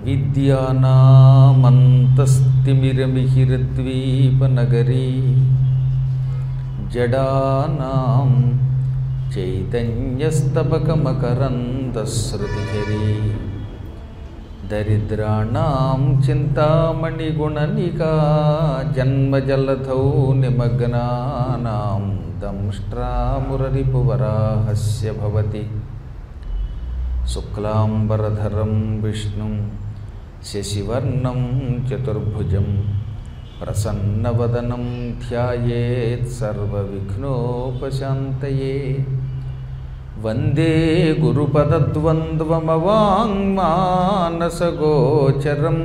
అవిద్యానామంతస్తిమిరమిహిరద్వీపనగరీ జడానాం చైతన్యస్తబకమకరందశ్రుతిఝరీ దరిద్రాణాం చింతామణిగుణనికా జన్మజలధౌ నిమగ్నానాం దంష్ట్రామురరిపువరాహస్య భవతి శుక్లాంబరధరం విష్ణుం శశివర్ణం చతుర్భుజం ప్రసన్నవదనం ధ్యాయేత్ సర్వవిఘ్నోపశాంతయే. వందే గురుపదద్వంద్వమవాంగ్మానసగోచరం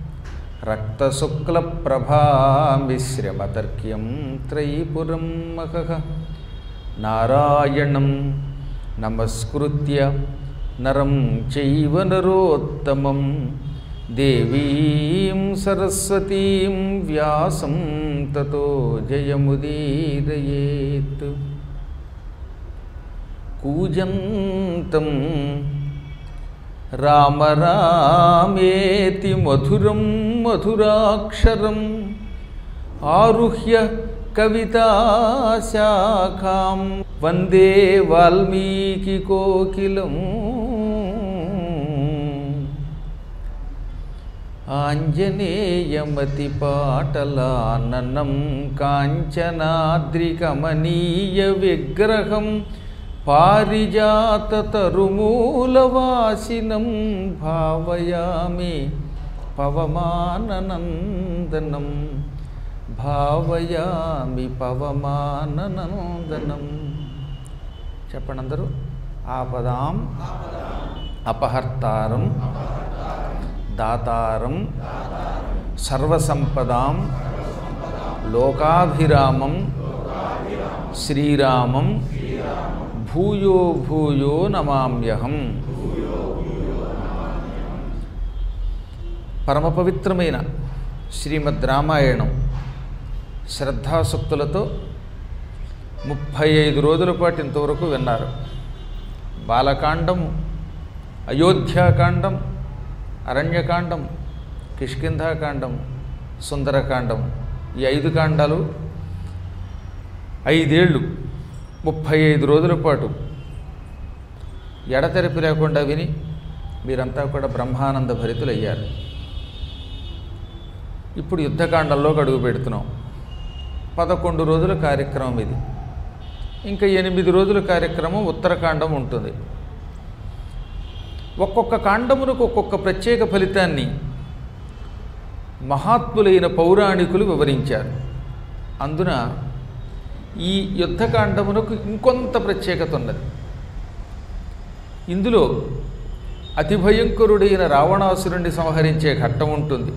రక్తశుక్లప్రభామిశ్రమతర్క్యం త్రైపురం మహః. నారాయణం నమస్కృత్య నరం చైవ నరోత్తమం దేవీం సరస్వతీం వ్యాసం తతో జయముదీరయేత్. కూజంతం రామ రామేతి మధురం మధురాక్షరం ఆరుహ్య కవితాశాఖాం వందే వాల్మీకి కోకిలం. ఆంజనేయమతిపాటలాననం కాంచనాద్రికమనీయ విగ్రహం పారిజాతతరుమూలవాసినం భావయామి పవమాననందనం భావయామి పవమాననందనం. చెప్పండి అందరూ. ఆపదాం అపహర్తారం దాతారం సర్వసంపదాం లోకాభిరామం శ్రీరామం భూయో భూయో నమామ్యహం. పరమ పవిత్రమైన శ్రీమద్ రామాయణం శ్రద్ధాసక్తులతో 35 రోజుల పాటు ఇంతవరకు విన్నారు. బాలకాండం, అయోధ్యాకాండం, అరణ్యకాండం, కిష్కింధాకాండం, సుందరకాండం, ఈ 5 కాండాలు 5 ఏళ్ళు 35 రోజుల పాటు ఎడతెరిపి లేకుండా విని మీరంతా కూడా బ్రహ్మానంద భరితులయ్యారు. ఇప్పుడు యుద్ధకాండంలోకి అడుగు పెడుతున్నాం. 11 రోజుల కార్యక్రమం ఇది. ఇంకా 8 రోజుల కార్యక్రమం ఉత్తరకాండం ఉంటుంది. ఒక్కొక్క కాండమునకు ఒక్కొక్క ప్రత్యేక ఫలితాన్ని మహాత్ములైన పౌరాణికులు వివరించారు. అందున ఈ యుద్ధకాండమునకు ఇంకొంత ప్రత్యేకత ఉన్నది. ఇందులో అతి భయంకరుడైన రావణాసురుణ్ణి సంహరించే ఘట్టం ఉంటుంది.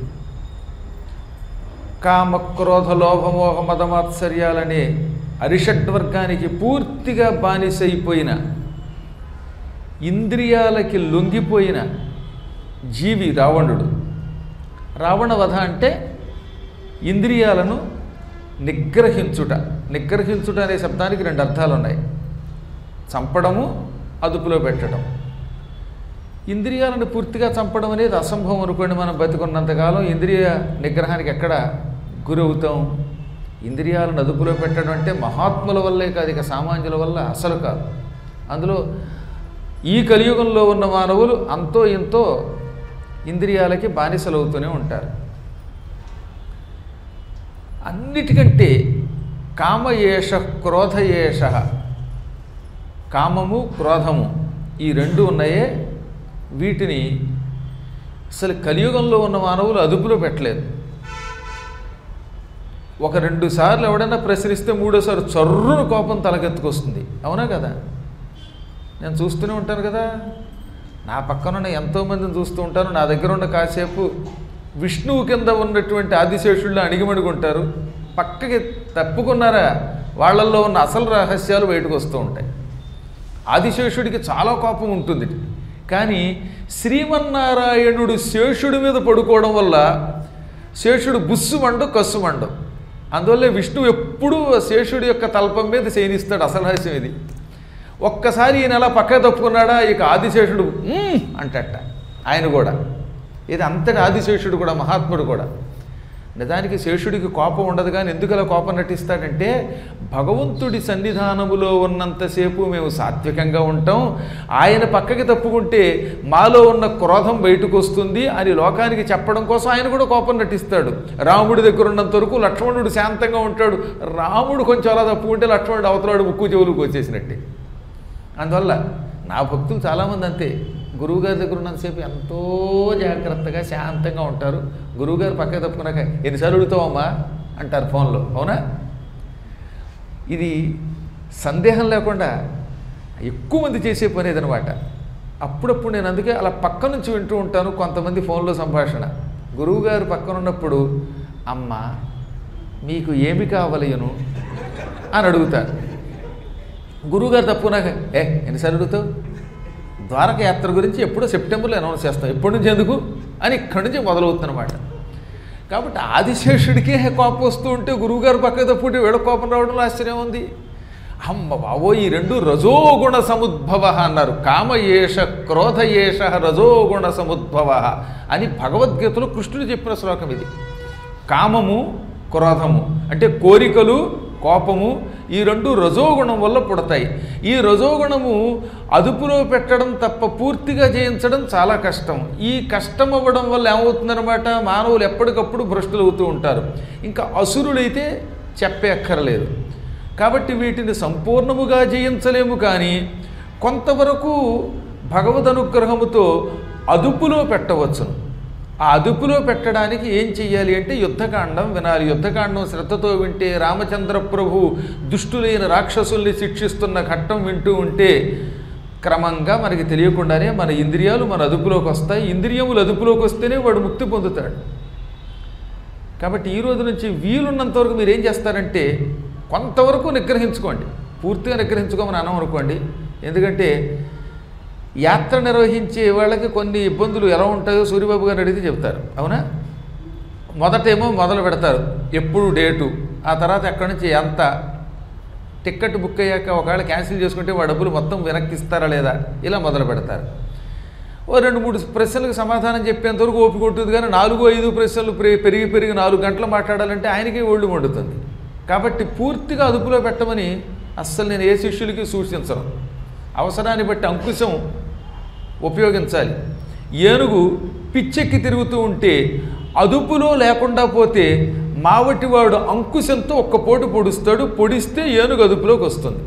కామ క్రోధ లోభమోహ మదమాత్సర్యాలనే అరిషడ్వర్గానికి పూర్తిగా బానిసైపోయిన, ఇంద్రియాలకి లొంగిపోయిన జీవి రావణుడు. రావణ వధ అంటే ఇంద్రియాలను నిగ్రహించుట. నిగ్రహించుట అనే శబ్దానికి 2 అర్థాలు ఉన్నాయి. చంపడము, అదుపులో పెట్టడం. ఇంద్రియాలను పూర్తిగా చంపడం అనేది అసంభవం అనుకోండి. మనం బతికున్నంతకాలం ఇంద్రియ నిగ్రహానికి ఎక్కడ గురవుతాం? ఇంద్రియాలను అదుపులో పెట్టడం అంటే మహాత్ముల వల్లే కాదు, ఇక సామాన్యుల వల్ల అసలు కాదు. అందులో ఈ కలియుగంలో ఉన్న మానవులు అంతో ఇంతో ఇంద్రియాలకి బానిసలవుతూనే ఉంటారు. అన్నిటికంటే కామయేష క్రోధయేష, కామము క్రోధము ఈ 2 ఉన్నాయే, వీటిని అసలు కలియుగంలో ఉన్న మానవులు అదుపులో పెట్టలేదు. 1-2 సార్లు ఎవడైనా ప్రశ్నిస్తే 3వ సారి చర్రున కోపం తలకెత్తుకొస్తుంది. అవునా కదా? నేను చూస్తూనే ఉంటాను కదా, నా పక్కన ఎంతోమందిని చూస్తూ ఉంటాను. నా దగ్గర ఉన్న కాసేపు విష్ణువు కింద ఉన్నటువంటి ఆదిశేషుల్లో అణిగిమణుగుంటారు. పక్కకి తప్పుకున్నారా వాళ్ళల్లో ఉన్న అసలు రహస్యాలు బయటకు వస్తూ ఉంటాయి. ఆదిశేషుడికి చాలా కోపం ఉంటుంది. కానీ శ్రీమన్నారాయణుడు శేషుడి మీద పడుకోవడం వల్ల శేషుడు బుస్సుమండు కస్సుమండు. అందువల్లే విష్ణువు ఎప్పుడూ శేషుడి యొక్క తల్పం మీద శయనిస్తాడు. అసలు రహస్యం ఇది. ఒక్కసారి ఈయన అలా పక్క తప్పుకున్నాడా ఇక ఆదిశేషుడు అంటట. ఆయన కూడా ఇది అంతటి ఆదిశేషుడు కూడా, మహాత్ముడు కూడా. నిజానికి శేషుడికి కోపం ఉండదు, కానీ ఎందుకు అలా కోపం నటిస్తాడంటే, భగవంతుడి సన్నిధానములో ఉన్నంతసేపు మేము సాత్వికంగా ఉంటాం, ఆయన పక్కకి తప్పుకుంటే మాలో ఉన్న క్రోధం బయటకు వస్తుంది అని లోకానికి చెప్పడం కోసం ఆయన కూడా కోపం నటిస్తాడు. రాముడి దగ్గర ఉన్నంత వరకు లక్ష్మణుడు శాంతంగా ఉంటాడు, రాముడు కొంచెం అలా తప్పుకుంటే లక్ష్మణుడు అవతలాడు ముక్కు చెవులకు వచ్చేసినట్టే. అందువల్ల నా భక్తులు చాలామంది అంతే, గురువుగారి దగ్గర ఉన్నంతసేపు ఎంతో జాగ్రత్తగా శాంతంగా ఉంటారు. గురువుగారు పక్కకి తప్పుకున్నాక ఎన్నిసార్లు అడుగుతావమ్మా అంటారు ఫోన్లో. అవునా? ఇది సందేహం లేకుండా ఎక్కువ మంది చేసే పని ఏదనమాట. అప్పుడప్పుడు నేను అందుకే అలా పక్క నుంచి వింటూ ఉంటాను కొంతమంది ఫోన్లో సంభాషణ. గురువుగారు పక్కన ఉన్నప్పుడు అమ్మ మీకు ఏమి కావలయను అని అడుగుతాను. గురువుగారు తప్పుకున్నాక ఎన్నిసార్లు అడుగుతావు? ద్వారక యాత్ర గురించి ఎప్పుడో సెప్టెంబర్లో అనౌన్స్ చేస్తాం, ఎప్పటి నుంచి ఎందుకు అని ఇక్కడి నుంచి మొదలవుతుందన్నమాట. కాబట్టి ఆదిశేషుడికే కోపం వస్తూ ఉంటే గురువుగారు పక్క తప్పుంటే వీళ్ళ కోపం రావడంలో ఆశ్చర్యం ఉంది. అమ్మ బావో, ఈ రెండు రజోగుణ సముద్భవ అన్నారు. కామయేష క్రోధయేష రజోగుణ సముద్భవ అని భగవద్గీతలో కృష్ణుడు చెప్పిన శ్లోకం ఇది. కామము క్రోధము అంటే కోరికలు, కోపము, ఈ రెండు రజోగుణం వల్ల పుడతాయి. ఈ రజోగుణము అదుపులో పెట్టడం తప్ప పూర్తిగా జయించడం చాలా కష్టం. ఈ కష్టం అవ్వడం వల్ల ఏమవుతుందన్నమాట, మానవులు ఎప్పటికప్పుడు భ్రష్టులు అవుతూ ఉంటారు. ఇంకా అసురులైతే చెప్పే అక్కర్లేదు. కాబట్టి వీటిని సంపూర్ణముగా జయించలేము, కానీ కొంతవరకు భగవద్ అనుగ్రహముతో అదుపులో పెట్టవచ్చును. ఆ అదుపులో పెట్టడానికి ఏం చెయ్యాలి అంటే యుద్ధకాండం వినాలి. యుద్ధకాండం శ్రద్ధతో వింటే, రామచంద్ర ప్రభు దుష్టులైన రాక్షసుల్ని శిక్షిస్తున్న ఘట్టం వింటూ ఉంటే క్రమంగా మనకి తెలియకుండానే మన ఇంద్రియాలు మన అదుపులోకి వస్తాయి. ఇంద్రియములు అదుపులోకి వస్తేనే వాడు ముక్తి పొందుతాడు. కాబట్టి ఈ రోజు నుంచి వీలున్నంత వరకు మీరు ఏం చేస్తారంటే కొంతవరకు నిగ్రహించుకోండి. పూర్తిగా నిగ్రహించుకోమని అనం అనుకోండి. ఎందుకంటే యాత్ర నిర్వహించే వాళ్ళకి కొన్ని ఇబ్బందులు ఎలా ఉంటాయో సూర్యబాబు గారు అడిగితే చెప్తారు. అవునా? మొదటేమో మొదలు పెడతారు ఎప్పుడు డేటు, ఆ తర్వాత ఎక్కడి నుంచి ఎంత, టికెట్ బుక్ అయ్యాక ఒకవేళ క్యాన్సిల్ చేసుకుంటే వాడు డబ్బులు మొత్తం వెనక్కి ఇస్తారా లేదా, ఇలా మొదలు పెడతారు. ఓ 2-3 ప్రశ్నలకు సమాధానం చెప్పేంతవరకు ఓపిక ఉంటుంది, కానీ 4-5 ప్రశ్నలు పెరిగి 4 గంటలు మాట్లాడాలంటే ఆయనకే ఒళ్ళు మండుతుంది. కాబట్టి పూర్తిగా అదుపులో పెట్టమని అస్సలు నేను ఏ శిష్యులకి సూచించను. అవసరాన్ని బట్టి అంకుశం ఉపయోగించాలి. ఏనుగు పిచ్చెక్కి తిరుగుతూ ఉంటే అదుపులో లేకుండా పోతే మావటివాడు అంకుశంతో ఒక్క పోటు పొడుస్తాడు, పొడిస్తే ఏనుగు అదుపులోకి వస్తుంది.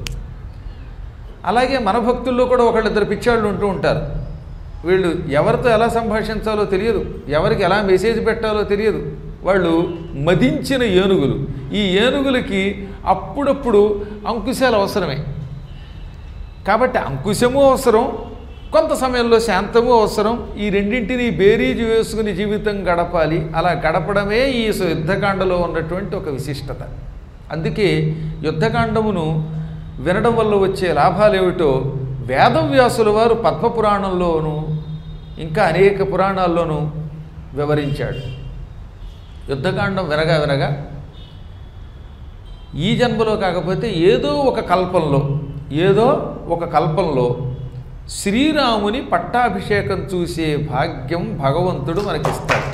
అలాగే మన భక్తుల్లో కూడా ఒకళ్ళిద్దరు పిచ్చాళ్ళు ఉంటూ ఉంటారు. వీళ్ళు ఎవరితో ఎలా సంభాషించాలో తెలియదు, ఎవరికి ఎలా మెసేజ్ పెట్టాలో తెలియదు. వాళ్ళు మదించిన ఏనుగులు. ఈ ఏనుగులకి అప్పుడప్పుడు అంకుశాలు అవసరమే. కాబట్టి అంకుశము అవసరం, కొంత సమయంలో శాంతము అవసరం. ఈ రెండింటినీ బేరీజు వేసుకుని జీవితం గడపాలి. అలా గడపడమే ఈ యుద్ధకాండలో ఉన్నటువంటి ఒక విశిష్టత. అందుకే యుద్ధకాండమును వినడం వల్ల వచ్చే లాభాలు ఏమిటో వేదవ్యాసుల వారు పద్మపురాణంలోనూ ఇంకా అనేక పురాణాల్లోనూ వివరించాడు. యుద్ధకాండం వినగా ఈ జన్మలో కాకపోతే ఏదో ఒక కల్పంలో శ్రీరాముని పట్టాభిషేకం చూసే భాగ్యం భగవంతుడు మనకిస్తాడు.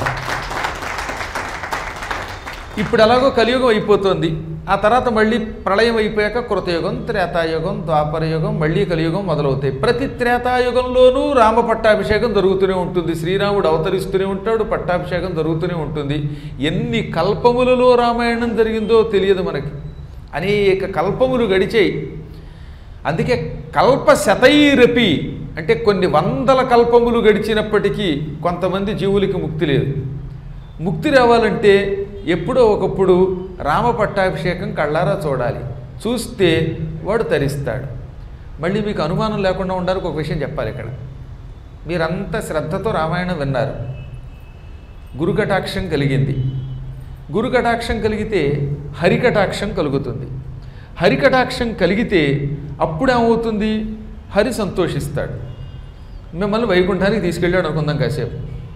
ఇప్పుడు ఎలాగో కలియుగం అయిపోతుంది. ఆ తర్వాత మళ్ళీ ప్రళయం అయిపోయాక కృతయుగం, త్రేతాయుగం, ద్వాపరయుగం, మళ్ళీ కలియుగం మొదలవుతాయి. ప్రతి త్రేతాయుగంలోనూ రామ పట్టాభిషేకం జరుగుతూనే ఉంటుంది. శ్రీరాముడు అవతరిస్తూనే ఉంటాడు, పట్టాభిషేకం జరుగుతూనే ఉంటుంది. ఎన్ని కల్పములలో రామాయణం జరిగిందో తెలియదు మనకి. అనేక కల్పములు గడిచాయి. అందుకే కల్పశతైరపి అంటే కొన్ని వందల కల్పములు గడిచినప్పటికీ కొంతమంది జీవులకి ముక్తి లేదు. ముక్తి రావాలంటే ఎప్పుడో ఒకప్పుడు రామ పట్టాభిషేకం కళ్ళారా చూడాలి. చూస్తే వాడు తరిస్తాడు. మళ్ళీ మీకు అనుమానం లేకుండా ఉండడానికి ఒక విషయం చెప్పాలి. ఇక్కడ మీరంతా శ్రద్ధతో రామాయణం విన్నారు, గురుకటాక్షం కలిగింది. గురుకటాక్షం కలిగితే హరికటాక్షం కలుగుతుంది. హరికటాక్షం కలిగితే అప్పుడేమవుతుంది? హరి సంతోషిస్తాడు. మిమ్మల్ని వైకుంఠానికి తీసుకెళ్ళాడు అనుకుందాం కాసేపు.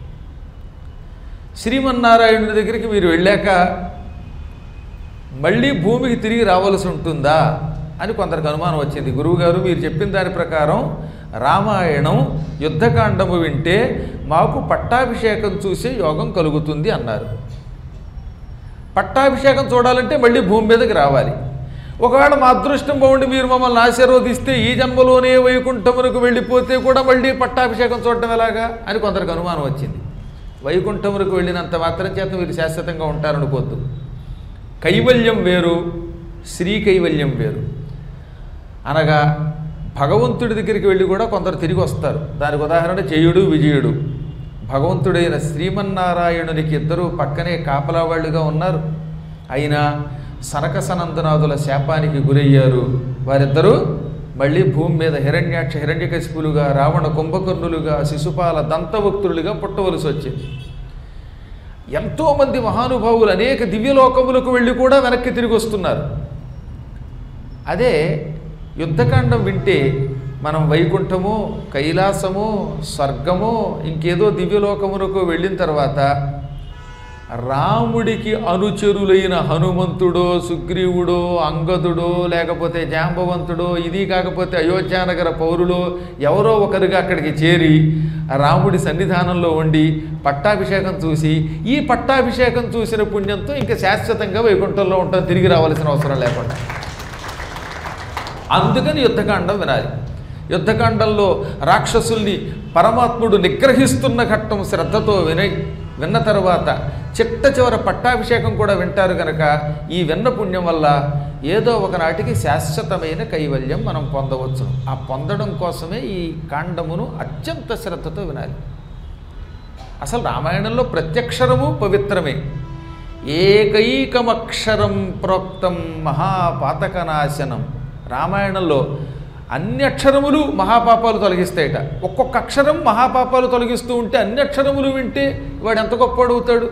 శ్రీమన్నారాయణుడి దగ్గరికి మీరు వెళ్ళాక మళ్ళీ భూమికి తిరిగి రావాల్సి ఉంటుందా అని కొందరికి అనుమానం వచ్చింది. గురువుగారు మీరు చెప్పిన దాని ప్రకారం రామాయణం యుద్ధకాండము వింటే మాకు పట్టాభిషేకం చూసే యోగం కలుగుతుంది అన్నారు. పట్టాభిషేకం చూడాలంటే మళ్ళీ భూమి మీదకి రావాలి. ఒకవేళ మా అదృష్టం బాగుండి మీరు మమ్మల్ని ఆశీర్వదిస్తే ఈ జన్మలోనే వైకుంఠమునకు వెళ్ళిపోతే కూడా మళ్ళీ పట్టాభిషేకం చూడటం ఎలాగా అని కొందరికి అనుమానం వచ్చింది. వైకుంఠమునకు వెళ్ళినంత మాత్రం చేత మీరు శాశ్వతంగా ఉంటారనుకోవద్దు. కైవల్యం వేరు, శ్రీ కైవల్యం వేరు. అనగా భగవంతుడి దగ్గరికి వెళ్ళి కూడా కొందరు తిరిగి వస్తారు. దానికి ఉదాహరణ జయుడు విజయుడు. భగవంతుడైన శ్రీమన్నారాయణునికి ఇద్దరు పక్కనే కాపలా వాళ్ళుగా ఉన్నారు. అయినా సనక సనందనాథుల శాపానికి గురయ్యారు. వారిద్దరూ మళ్ళీ భూమి మీద హిరణ్యాక్ష హిరణ్యకశిపులుగా, రావణ కుంభకర్ణులుగా, శిశుపాల దంతభక్తులుగా పుట్టవలసి వచ్చింది. ఎంతోమంది మహానుభావులు అనేక దివ్యలోకములకు వెళ్ళి కూడా వెనక్కి తిరిగి వస్తున్నారు. అదే యుద్ధకాండం వింటే మనం వైకుంఠము, కైలాసము, స్వర్గము, ఇంకేదో దివ్యలోకమునకు వెళ్ళిన తర్వాత రాముడికి అనుచరులైన హనుమంతుడో, సుగ్రీవుడో, అంగదుడో, లేకపోతే జాంబవంతుడో, ఇది కాకపోతే అయోధ్యానగర పౌరులో ఎవరో ఒకరుగా అక్కడికి చేరి రాముడి సన్నిధానంలో ఉండి పట్టాభిషేకం చూసి ఈ పట్టాభిషేకం చూసిన పుణ్యంతో ఇంకా శాశ్వతంగా వైకుంఠంలో ఉంటాం, తిరిగి రావాల్సిన అవసరం లేకుండా. అందుకని యుద్ధకాండం వినాలి. యుద్ధకాండంలో రాక్షసుల్ని పరమాత్ముడు నిగ్రహిస్తున్న ఘట్టం శ్రద్ధతో విన్న తర్వాత చిట్ట చివర పట్టాభిషేకం కూడా వింటారు కనుక ఈ విన్న పుణ్యం వల్ల ఏదో ఒకనాటికి శాశ్వతమైన కైవల్యం మనం పొందవచ్చు. ఆ పొందడం కోసమే ఈ కాండమును అత్యంత శ్రద్ధతో వినాలి. అసలు రామాయణంలో ప్రత్యక్షరము పవిత్రమే. ఏకైకమక్షరం ప్రోక్తం మహాపాతకనాశనం. రామాయణంలో అన్ని అక్షరములు మహాపాపాలు తొలగిస్తాయట. ఒక్కొక్క అక్షరం మహాపాపాలు తొలగిస్తూ ఉంటే అన్ని అక్షరములు వింటే వాడు ఎంత గొప్పవాడవుతాడు.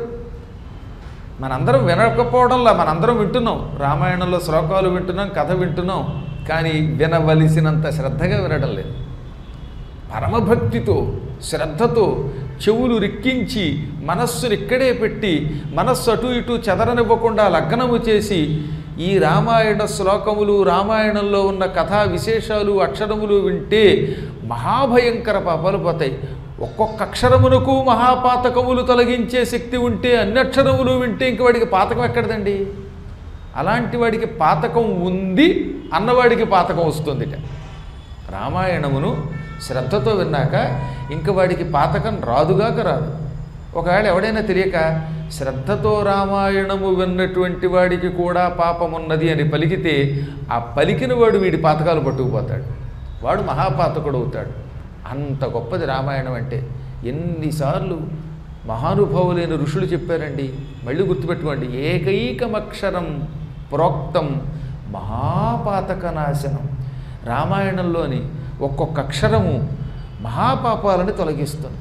మనందరం వినకపోవడంలా మనందరం వింటున్నాం, రామాయణంలో శ్లోకాలు వింటున్నాం, కథ వింటున్నాం, కానీ వినవలసినంత శ్రద్ధగా వినడం లేదు. పరమభక్తితో శ్రద్ధతో చెవులు రిక్కించి మనస్సును ఇక్కడే పెట్టి మనస్సు అటు ఇటు చెదరనివ్వకుండా లగ్నము చేసి ఈ రామాయణ శ్లోకములు, రామాయణంలో ఉన్న కథా విశేషాలు, అక్షరములు వింటే మహాభయంకర పాపాలు పోతాయి. ఒక్కొక్క అక్షరమునకు మహాపాతకములు తొలగించే శక్తి ఉంటే అన్ని అక్షరములు వింటే ఇంక వాడికి పాతకం ఎక్కడదండి. అలాంటి వాడికి పాతకం ఉంది అన్నవాడికి పాతకం వస్తుందిట. రామాయణమును శ్రద్ధతో విన్నాక ఇంక వాడికి పాతకం రాదుగాక రాదు. ఒకవేళ ఎవడైనా తెలియక శ్రద్ధతో రామాయణము విన్నటువంటి వాడికి కూడా పాపమున్నది అని పలికితే ఆ పలికిన వాడు వీడి పాతకాలు పట్టుకుపోతాడు, వాడు మహాపాతకుడు అవుతాడు. అంత గొప్పది రామాయణం అంటే. ఎన్నిసార్లు మహానుభావులైన ఋషులు చెప్పారండి. మళ్ళీ గుర్తుపెట్టుకోండి, ఏకైకమక్షరం ప్రోక్తం మహాపాతక నాశనం. రామాయణంలోని ఒక్కొక్క అక్షరము మహాపాపాలను తొలగిస్తుంది.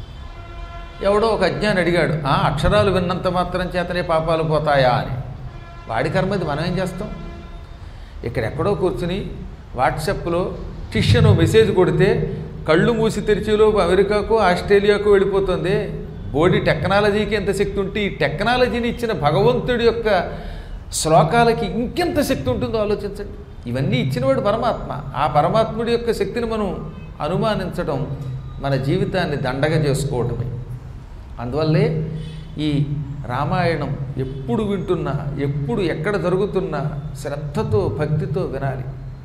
ఎవడో ఒక అజ్ఞాని అడిగాడు, అక్షరాలు విన్నంత మాత్రం చేతనే పాపాలు పోతాయా అని. వాడి కర్మది, మనం ఏం చేస్తాం? ఇక్కడెక్కడో కూర్చుని వాట్సాప్లో టిష్యను మెసేజ్ కొడితే కళ్ళు మూసి తెరిచేలోపు అమెరికాకు, ఆస్ట్రేలియాకు వెళ్ళిపోతుంది. బోడి టెక్నాలజీకి ఎంత శక్తి ఉంటే ఈ టెక్నాలజీని ఇచ్చిన భగవంతుడి యొక్క శ్లోకాలకి ఇంకెంత శక్తి ఉంటుందో ఆలోచించండి. ఇవన్నీ ఇచ్చినవాడు పరమాత్మ. ఆ పరమాత్ముడి యొక్క శక్తిని మనం అనుమానించడం మన జీవితాన్ని దండగా చేసుకోవటమే. అందువల్లే ఈ రామాయణం ఎప్పుడు వింటున్నా, ఎప్పుడు ఎక్కడ జరుగుతున్నా శ్రద్ధతో భక్తితో వినాలి.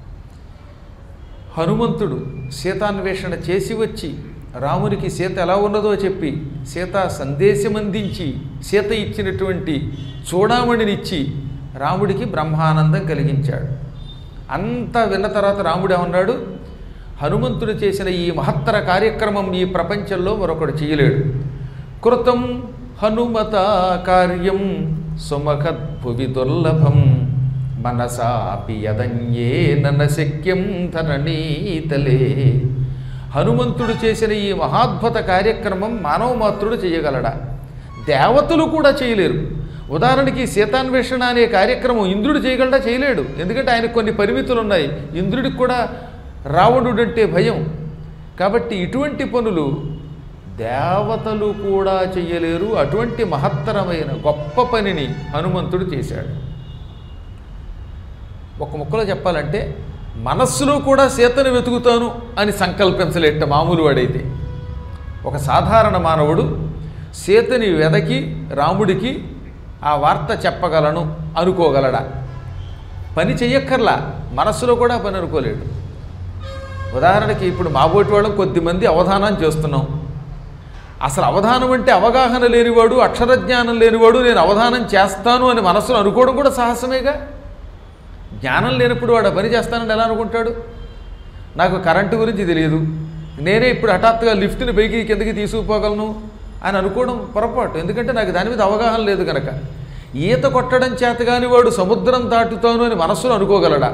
హనుమంతుడు సీతాన్వేషణ చేసి వచ్చి రామునికి సీత ఎలా ఉన్నదో చెప్పి సీతా సందేశం అందించి సీత ఇచ్చినటువంటి చూడామణినిచ్చి రాముడికి బ్రహ్మానందం కలిగించాడు. అంతా విన్న తర్వాత రాముడు ఏమన్నాడు, హనుమంతుడు చేసిన ఈ మహత్తర కార్యక్రమం ఈ ప్రపంచంలో మరొకడు చేయలేడు. కృతం హనుమత కార్యం సుమఖద్భువి దుర్లభం మనసాపి యదన్యేన న శక్యం ధరణీతలే. హనుమంతుడు చేసిన ఈ మహాద్భుత కార్యక్రమం మానవ మాత్రుడు చేయగలడా? దేవతలు కూడా చేయలేరు. ఉదాహరణకి సీతాన్వేషణ అనే కార్యక్రమం ఇంద్రుడు చేయగలడా? చేయలేడు. ఎందుకంటే ఆయనకు కొన్ని పరిమితులు ఉన్నాయి. ఇంద్రుడికి కూడా రావణుడంటే భయం. కాబట్టి ఇటువంటి పనులు దేవతలు కూడా చెయ్యలేరు. అటువంటి మహత్తరమైన గొప్ప పనిని హనుమంతుడు చేశాడు. ఒక ముక్కలో చెప్పాలంటే మనస్సులో కూడా సీతను వెతుకుతాను అని సంకల్పించలేట మామూలు వాడైతే. ఒక సాధారణ మానవుడు సీతని వెదకి రాముడికి ఆ వార్త చెప్పగలను అనుకోగలడా? పని చెయ్యక్కర్లా, మనస్సులో కూడా పని అనుకోలేడు. ఉదాహరణకి ఇప్పుడు మాబోటి వాళ్ళం కొద్దిమంది అవధానం చేస్తున్నాం. అసలు అవధానం అంటే అవగాహన లేనివాడు, అక్షరజ్ఞానం లేనివాడు నేను అవధానం చేస్తాను అని మనస్సులో అనుకోవడం కూడా సాహసమేగా. జ్ఞానం లేనప్పుడు వాడు ఆ పని చేస్తానని ఎలా అనుకుంటాడు? నాకు కరెంటు గురించి తెలియదు, నేనే ఇప్పుడు హఠాత్తుగా లిఫ్ట్ని పైకి కిందకి తీసుకుపోగలను అని అనుకోవడం పొరపాటు. ఎందుకంటే నాకు దాని మీద అవగాహన లేదు కనుక. ఈత కొట్టడం చేతగాని వాడు సముద్రం దాటుతాను అని మనస్సులో అనుకోగలడా?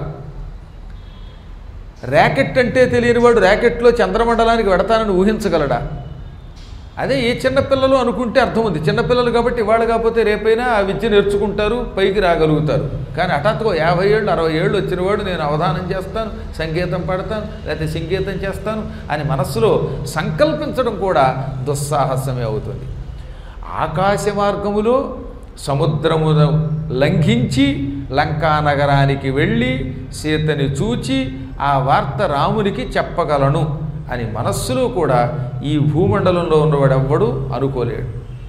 ర్యాకెట్ అంటే తెలియని వాడు ర్యాకెట్లో చంద్రమండలానికి వెడతానని ఊహించగలడా? అదే ఏ చిన్నపిల్లలు అనుకుంటే అర్థం ఉంది. చిన్నపిల్లలు కాబట్టి ఇవాళ కాకపోతే రేపైనా ఆ విద్య నేర్చుకుంటారు, పైకి రాగలుగుతారు. కానీ హఠాత్తుగా 50 ఏళ్ళు 60 ఏళ్ళు వచ్చినవాడు నేను అవధానం చేస్తాను, సంగీతం పాడతాను, లేకపోతే సంగీతం చేస్తాను అని మనస్సులో సంకల్పించడం కూడా దుస్సాహసమే అవుతుంది. ఆకాశ మార్గములో సముద్రమును లంఘించి లంకా నగరానికి వెళ్ళి సీతని చూచి ఆ వార్త రామునికి చెప్పగలను అని మనస్సులో కూడా ఈ భూమండలంలో ఉన్నవాడెవ్వడూ అనుకోలేడు.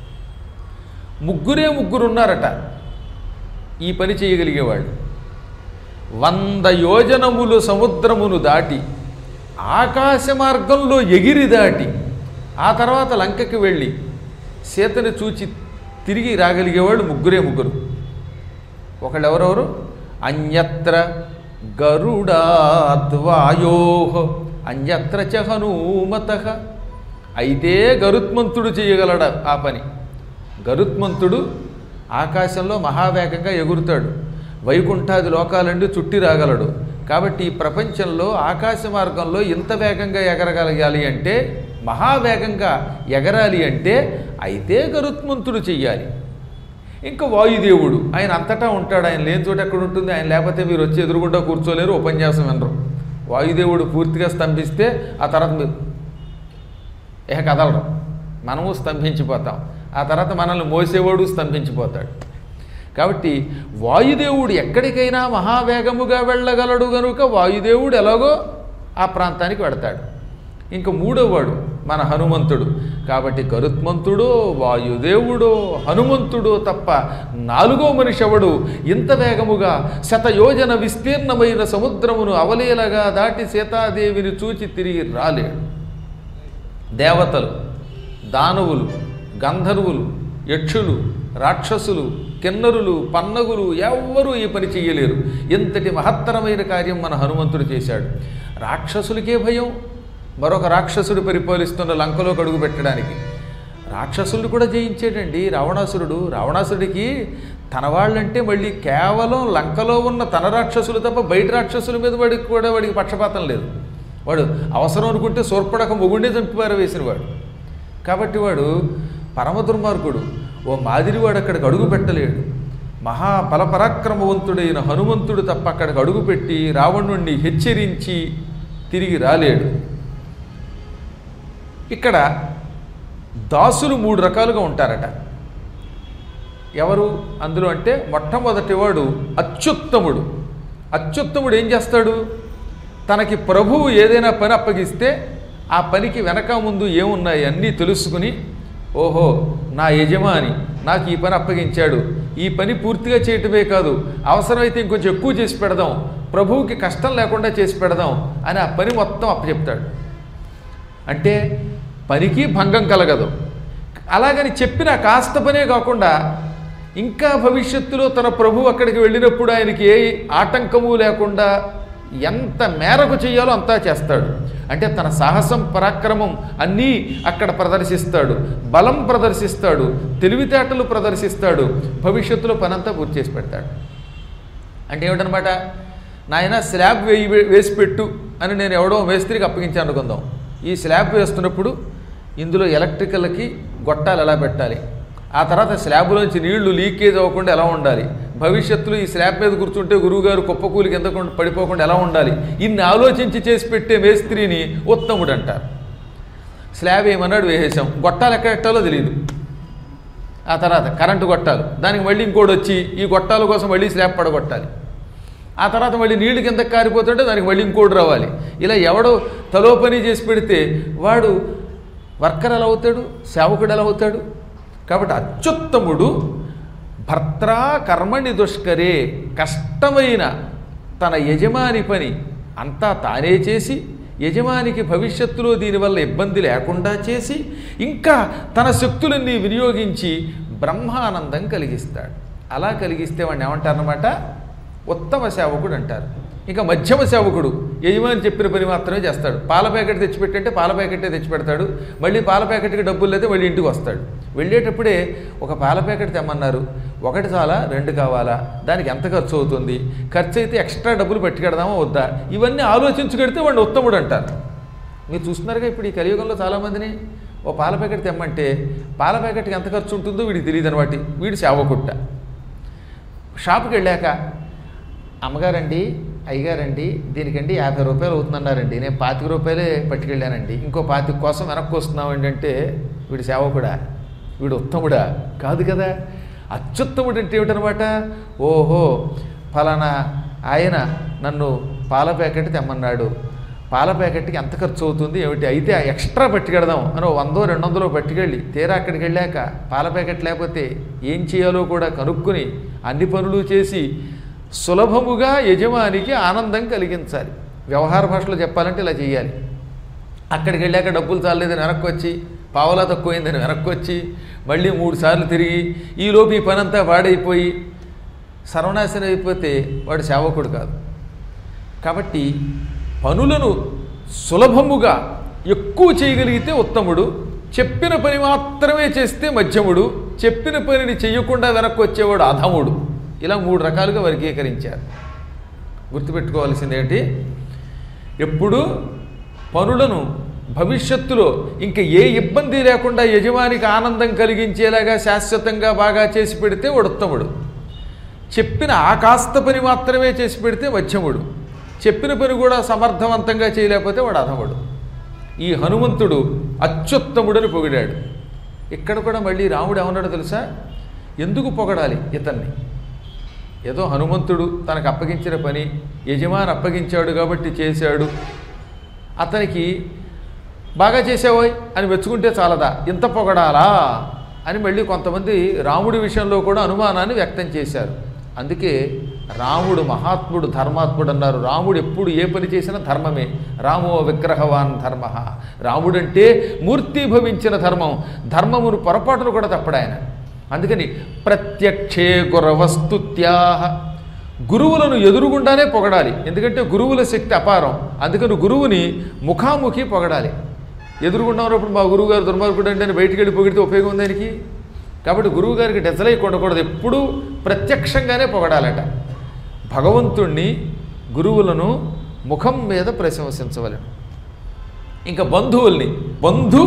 ముగ్గురు ఉన్నారట ఈ పని చేయగలిగేవాళ్ళు. 100 యోజనములు సముద్రమును దాటి ఆకాశ మార్గంలో ఎగిరి దాటి ఆ తర్వాత లంకకి వెళ్ళి సీతని చూచి తిరిగి రాగలిగేవాళ్ళు ముగ్గురు. ఒకళ్ళెవరెవరు? అన్యత్ర గరుడాద్వాయో అన్యత్ర చ హనుమతః. అయితే గరుత్మంతుడు చేయగలడ ఆ పని. గరుత్మంతుడు ఆకాశంలో మహావేగంగా ఎగురుతాడు, వైకుంఠాది లోకాలండి చుట్టి రాగలడు. కాబట్టి ఈ ప్రపంచంలో ఆకాశ మార్గంలో ఇంత వేగంగా ఎగరగలగాలి అంటే, మహావేగంగా ఎగరాలి అంటే అయితే గరుత్మంతుడు చెయ్యాలి. ఇంకా వాయుదేవుడు ఆయన అంతటా ఉంటాడు, ఆయన లేని చోట ఎక్కడ ఉంటుంది? ఆయన లేకపోతే మీరు వచ్చి ఎదురుగుండా కూర్చోలేరు, ఉపన్యాసం వినరు. వాయుదేవుడు పూర్తిగా స్తంభిస్తే ఆ తర్వాత మీరు కదలడం, మనము స్తంభించిపోతాం. ఆ తర్వాత మనల్ని మోసేవాడు స్తంభించిపోతాడు. కాబట్టి వాయుదేవుడు ఎక్కడికైనా మహావేగముగా వెళ్ళగలడు కనుక వాయుదేవుడు ఎలాగో ఆ ప్రాంతానికి వెడతాడు. ఇంక మూడోవాడు మన హనుమంతుడు. కాబట్టి గరుత్మంతుడో వాయుదేవుడో హనుమంతుడో తప్ప 4వ మనిషి ఎవడు ఇంత వేగముగా 100 యోజన విస్తీర్ణమైన సముద్రమును అవలీలగా దాటి సీతాదేవిని చూచి తిరిగి రాలేడు. దేవతలు, దానవులు, గంధర్వులు, యక్షులు, రాక్షసులు, కిన్నరులు, పన్నగులు ఎవ్వరూ ఈ పని చెయ్యలేరు. ఇంతటి మహత్తరమైన కార్యం మన హనుమంతుడు చేశాడు. రాక్షసులకే భయం. మరొక రాక్షసుడు పరిపాలిస్తున్న లంకలోకి అడుగు పెట్టడానికి రాక్షసులు కూడా జయించాడండి రావణాసురుడు. రావణాసురుడికి తన వాళ్ళంటే మళ్ళీ కేవలం లంకలో ఉన్న తన రాక్షసులు తప్ప బయట రాక్షసుల మీద వాడికి పక్షపాతం లేదు. వాడు అవసరం అనుకుంటే శూర్పణఖ మొగుడినే చంపిపార వేసినవాడు. కాబట్టి వాడు పరమ దుర్మార్గుడు. ఓ మాదిరివాడు అక్కడికి అడుగు పెట్టలేడు. మహాబలపరాక్రమవంతుడైన హనుమంతుడు తప్ప అక్కడికి అడుగుపెట్టి రావణుణ్ణి హెచ్చరించి తిరిగి రాలేడు. ఇక్కడ దాసులు 3 రకాలుగా ఉంటారట. ఎవరు అందులో అంటే మొట్టమొదటివాడు అత్యుత్తముడు. అత్యుత్తముడు ఏం చేస్తాడు? తనకి ప్రభువు ఏదైనా పని అప్పగిస్తే ఆ పనికి వెనక ముందు ఏమున్నాయి అన్నీ తెలుసుకుని, ఓహో నా యజమాని నాకు ఈ పని అప్పగించాడు, ఈ పని పూర్తిగా చేయటమే కాదు అవసరమైతే ఇంకొంచెం ఎక్కువ చేసి పెడదాం, ప్రభువుకి కష్టం లేకుండా చేసి పెడదాం అని ఆ పని మొత్తం అప్పచెప్తాడు. అంటే పనికి భంగం కలగదు. అలాగని చెప్పిన కాస్త పనే కాకుండా ఇంకా భవిష్యత్తులో తన ప్రభువు అక్కడికి వెళ్ళినప్పుడు ఆయనకి ఏ ఆటంకము లేకుండా ఎంత మేరకు చేయాలో అంతా చేస్తాడు. అంటే తన సాహసం పరాక్రమం అన్నీ అక్కడ ప్రదర్శిస్తాడు, బలం ప్రదర్శిస్తాడు, తెలివితేటలు ప్రదర్శిస్తాడు, భవిష్యత్తులో పనంతా పూర్తి చేసి పెడతాడు. అంటే ఏమిటనమాట, నాయన స్లాబ్ వేసి పెట్టు అని నేను ఎవడో మేస్త్రికి అప్పగించాను అనుకుందాం. ఈ స్లాబ్ వేస్తున్నప్పుడు ఇందులో ఎలక్ట్రికల్కి గొట్టాలు ఎలా పెట్టాలి, ఆ తర్వాత స్లాబ్లోంచి నీళ్లు లీకేజ్ అవ్వకుండా ఎలా ఉండాలి, భవిష్యత్తులో ఈ స్లాబ్ మీద కూర్చుంటే గురువుగారు కుప్పకూలి కింద పడిపోకుండా ఎలా ఉండాలి, ఇన్ని ఆలోచించి చేసి పెట్టే మేస్త్రిని ఉత్తముడు అంటారు. స్లాబ్ ఏమన్నాడు వేసేసాం, గొట్టాలు ఎక్కడ పెట్టాలో తెలియదు. ఆ తర్వాత కరెంటు గొట్టాలు, దానికి మళ్ళీ ఇంకోటి వచ్చి ఈ గొట్టాల కోసం మళ్ళీ స్లాబ్ పడగొట్టాలి. ఆ తర్వాత మళ్ళీ నీళ్లు కిందకి కారిపోతుంటే దానికి మళ్ళీ ఇంకోటి రావాలి. ఇలా ఎవడో తలో పని చేసి పెడితే వాడు వర్కర్ ఎలా అవుతాడు, సేవకుడు ఎలా అవుతాడు? కాబట్టి అత్యుత్తముడు భర్త్రా కర్మణి దుష్కరే, కష్టమైన తన యజమాని పని అంతా తానే చేసి యజమానికి భవిష్యత్తులో దీనివల్ల ఇబ్బంది లేకుండా చేసి ఇంకా తన శక్తులన్నీ వినియోగించి బ్రహ్మానందం కలిగిస్తాడు. అలా కలిగిస్తే వాడిని ఏమంటారనమాట? ఉత్తమ సేవకుడు అంటారు. ఇంకా మధ్యమ సేవకుడు యజమాని చెప్పిన పని మాత్రమే చేస్తాడు. పాల ప్యాకెట్ తెచ్చిపెట్టంటే పాల ప్యాకెటే తెచ్చిపెడతాడు. మళ్ళీ పాల ప్యాకెట్కి డబ్బులు లేతే మళ్ళీ ఇంటికి వస్తాడు. వెళ్ళేటప్పుడే ఒక పాల ప్యాకెట్ తెమ్మన్నారు, ఒకటి చాలా, రెండు కావాలా, దానికి ఎంత ఖర్చు అవుతుంది, ఖర్చు అయితే ఎక్స్ట్రా డబ్బులు పట్టుకెడదామా వద్దా, ఇవన్నీ ఆలోచించుకెడితే వాడిని ఉత్తముడు అంటారు. మీరు చూస్తున్నారుగా ఇప్పుడు ఈ కలియుగంలో చాలామందిని ఓ పాల ప్యాకెట్ తెమ్మంటే పాల ప్యాకెట్కి ఎంత ఖర్చు ఉంటుందో వీడికి తెలియదు అనమాట. వీడి సేవకుట్ట. షాపుకి వెళ్ళాక అమ్మగారండి, అయ్యగారండి, దీనికండి 50 రూపాయలు అవుతుందన్నారండి, నేను 25 రూపాయలే పట్టుకెళ్ళానండి, ఇంకో 25 కోసం వెనక్కి వస్తున్నామండి అంటే వీడి సేవకుడా, వీడు ఉత్తముడా? కాదు కదా. అత్యుత్తముడు అంటే ఏమిటనమాట? ఓహో ఫలానా ఆయన నన్ను పాల ప్యాకెట్ తెమ్మన్నాడు, పాల ప్యాకెట్కి ఎంత ఖర్చు అవుతుంది ఏమిటి, అయితే ఎక్స్ట్రా పట్టుకెడదాం అని 100-200 పట్టుకెళ్ళి తీరా అక్కడికి వెళ్ళాక పాల ప్యాకెట్ లేకపోతే ఏం చేయాలో కూడా కనుక్కుని అన్ని పనులు చేసి సులభముగా యజమానికి ఆనందం కలిగించాలి. వ్యవహార భాషలో చెప్పాలంటే ఇలా చేయాలి. అక్కడికి వెళ్ళాక డబ్బులు చాలేదని వెనక్కి వచ్చి, పావలా తక్కువైందని వెనక్కి వచ్చి మళ్ళీ 3 సార్లు తిరిగి ఈలోపు ఈ పనంతా వాడైపోయి సర్వనాశనం అయిపోతే వాడు సేవకుడు కాదు. కాబట్టి పనులను సులభముగా ఎక్కువ చేయగలిగితే ఉత్తముడు, చెప్పిన పని మాత్రమే చేస్తే మధ్యముడు, చెప్పిన పనిని చెయ్యకుండా వెనక్కి వచ్చేవాడు అధముడు. ఇలా 3 రకాలుగా వర్గీకరించారు. గుర్తుపెట్టుకోవాల్సింది ఏంటి? ఎప్పుడు పనులను భవిష్యత్తులో ఇంకా ఏ ఇబ్బంది లేకుండా యజమానికి ఆనందం కలిగించేలాగా శాశ్వతంగా బాగా చేసి పెడితే వాడు ఉత్తముడు. చెప్పిన ఆ కాస్త పని మాత్రమే చేసి పెడితే మధ్యముడు, చెప్పిన పని కూడా సమర్థవంతంగా చేయలేకపోతే వాడు అధముడు. ఈ హనుమంతుడు అత్యుత్తముడని పొగిడాడు. ఇక్కడ కూడా మళ్ళీ రాముడు ఏమన్నాడో తెలుసా? ఎందుకు పొగడాలి ఇతన్ని? ఏదో హనుమంతుడు తనకు అప్పగించిన పని యజమాని అప్పగించాడు కాబట్టి చేశాడు, అతనికి బాగా చేసావోయ్ అని మెచ్చుకుంటే చాలదా, ఇంత పొగడాలా అని మళ్ళీ కొంతమంది రాముడి విషయంలో కూడా అనుమానాన్ని వ్యక్తం చేశారు. అందుకే రాముడు మహాత్ముడు, ధర్మాత్ముడు అన్నారు. రాముడు ఎప్పుడు ఏ పని చేసినా ధర్మమే. రామో విగ్రహవాన్ ధర్మ. రాముడంటే మూర్తిభవించిన ధర్మం. ధర్మమును పొరపాటును కూడా తప్పడాయన. అందుకని ప్రత్యక్షే గురవస్తుత్యాహ, గురువులను ఎదురుగుండానే పొగడాలి. ఎందుకంటే గురువుల శక్తి అపారం. అందుకని గురువుని ముఖాముఖి పొగడాలి. ఎదురుగుండా ఉన్నప్పుడు మా గురువుగారు దుర్మార్గుడు అంటే బయటికి వెళ్ళి పొగిడితే ఉపయోగం ఉంది దానికి. కాబట్టి గురువు గారికి డెజలైక్ ఉండకూడదు, ఎప్పుడూ ప్రత్యక్షంగానే పొగడాలట. భగవంతుణ్ణి గురువులను ముఖం మీద ప్రశంసించవలెను. ఇంకా బంధువుల్ని బంధు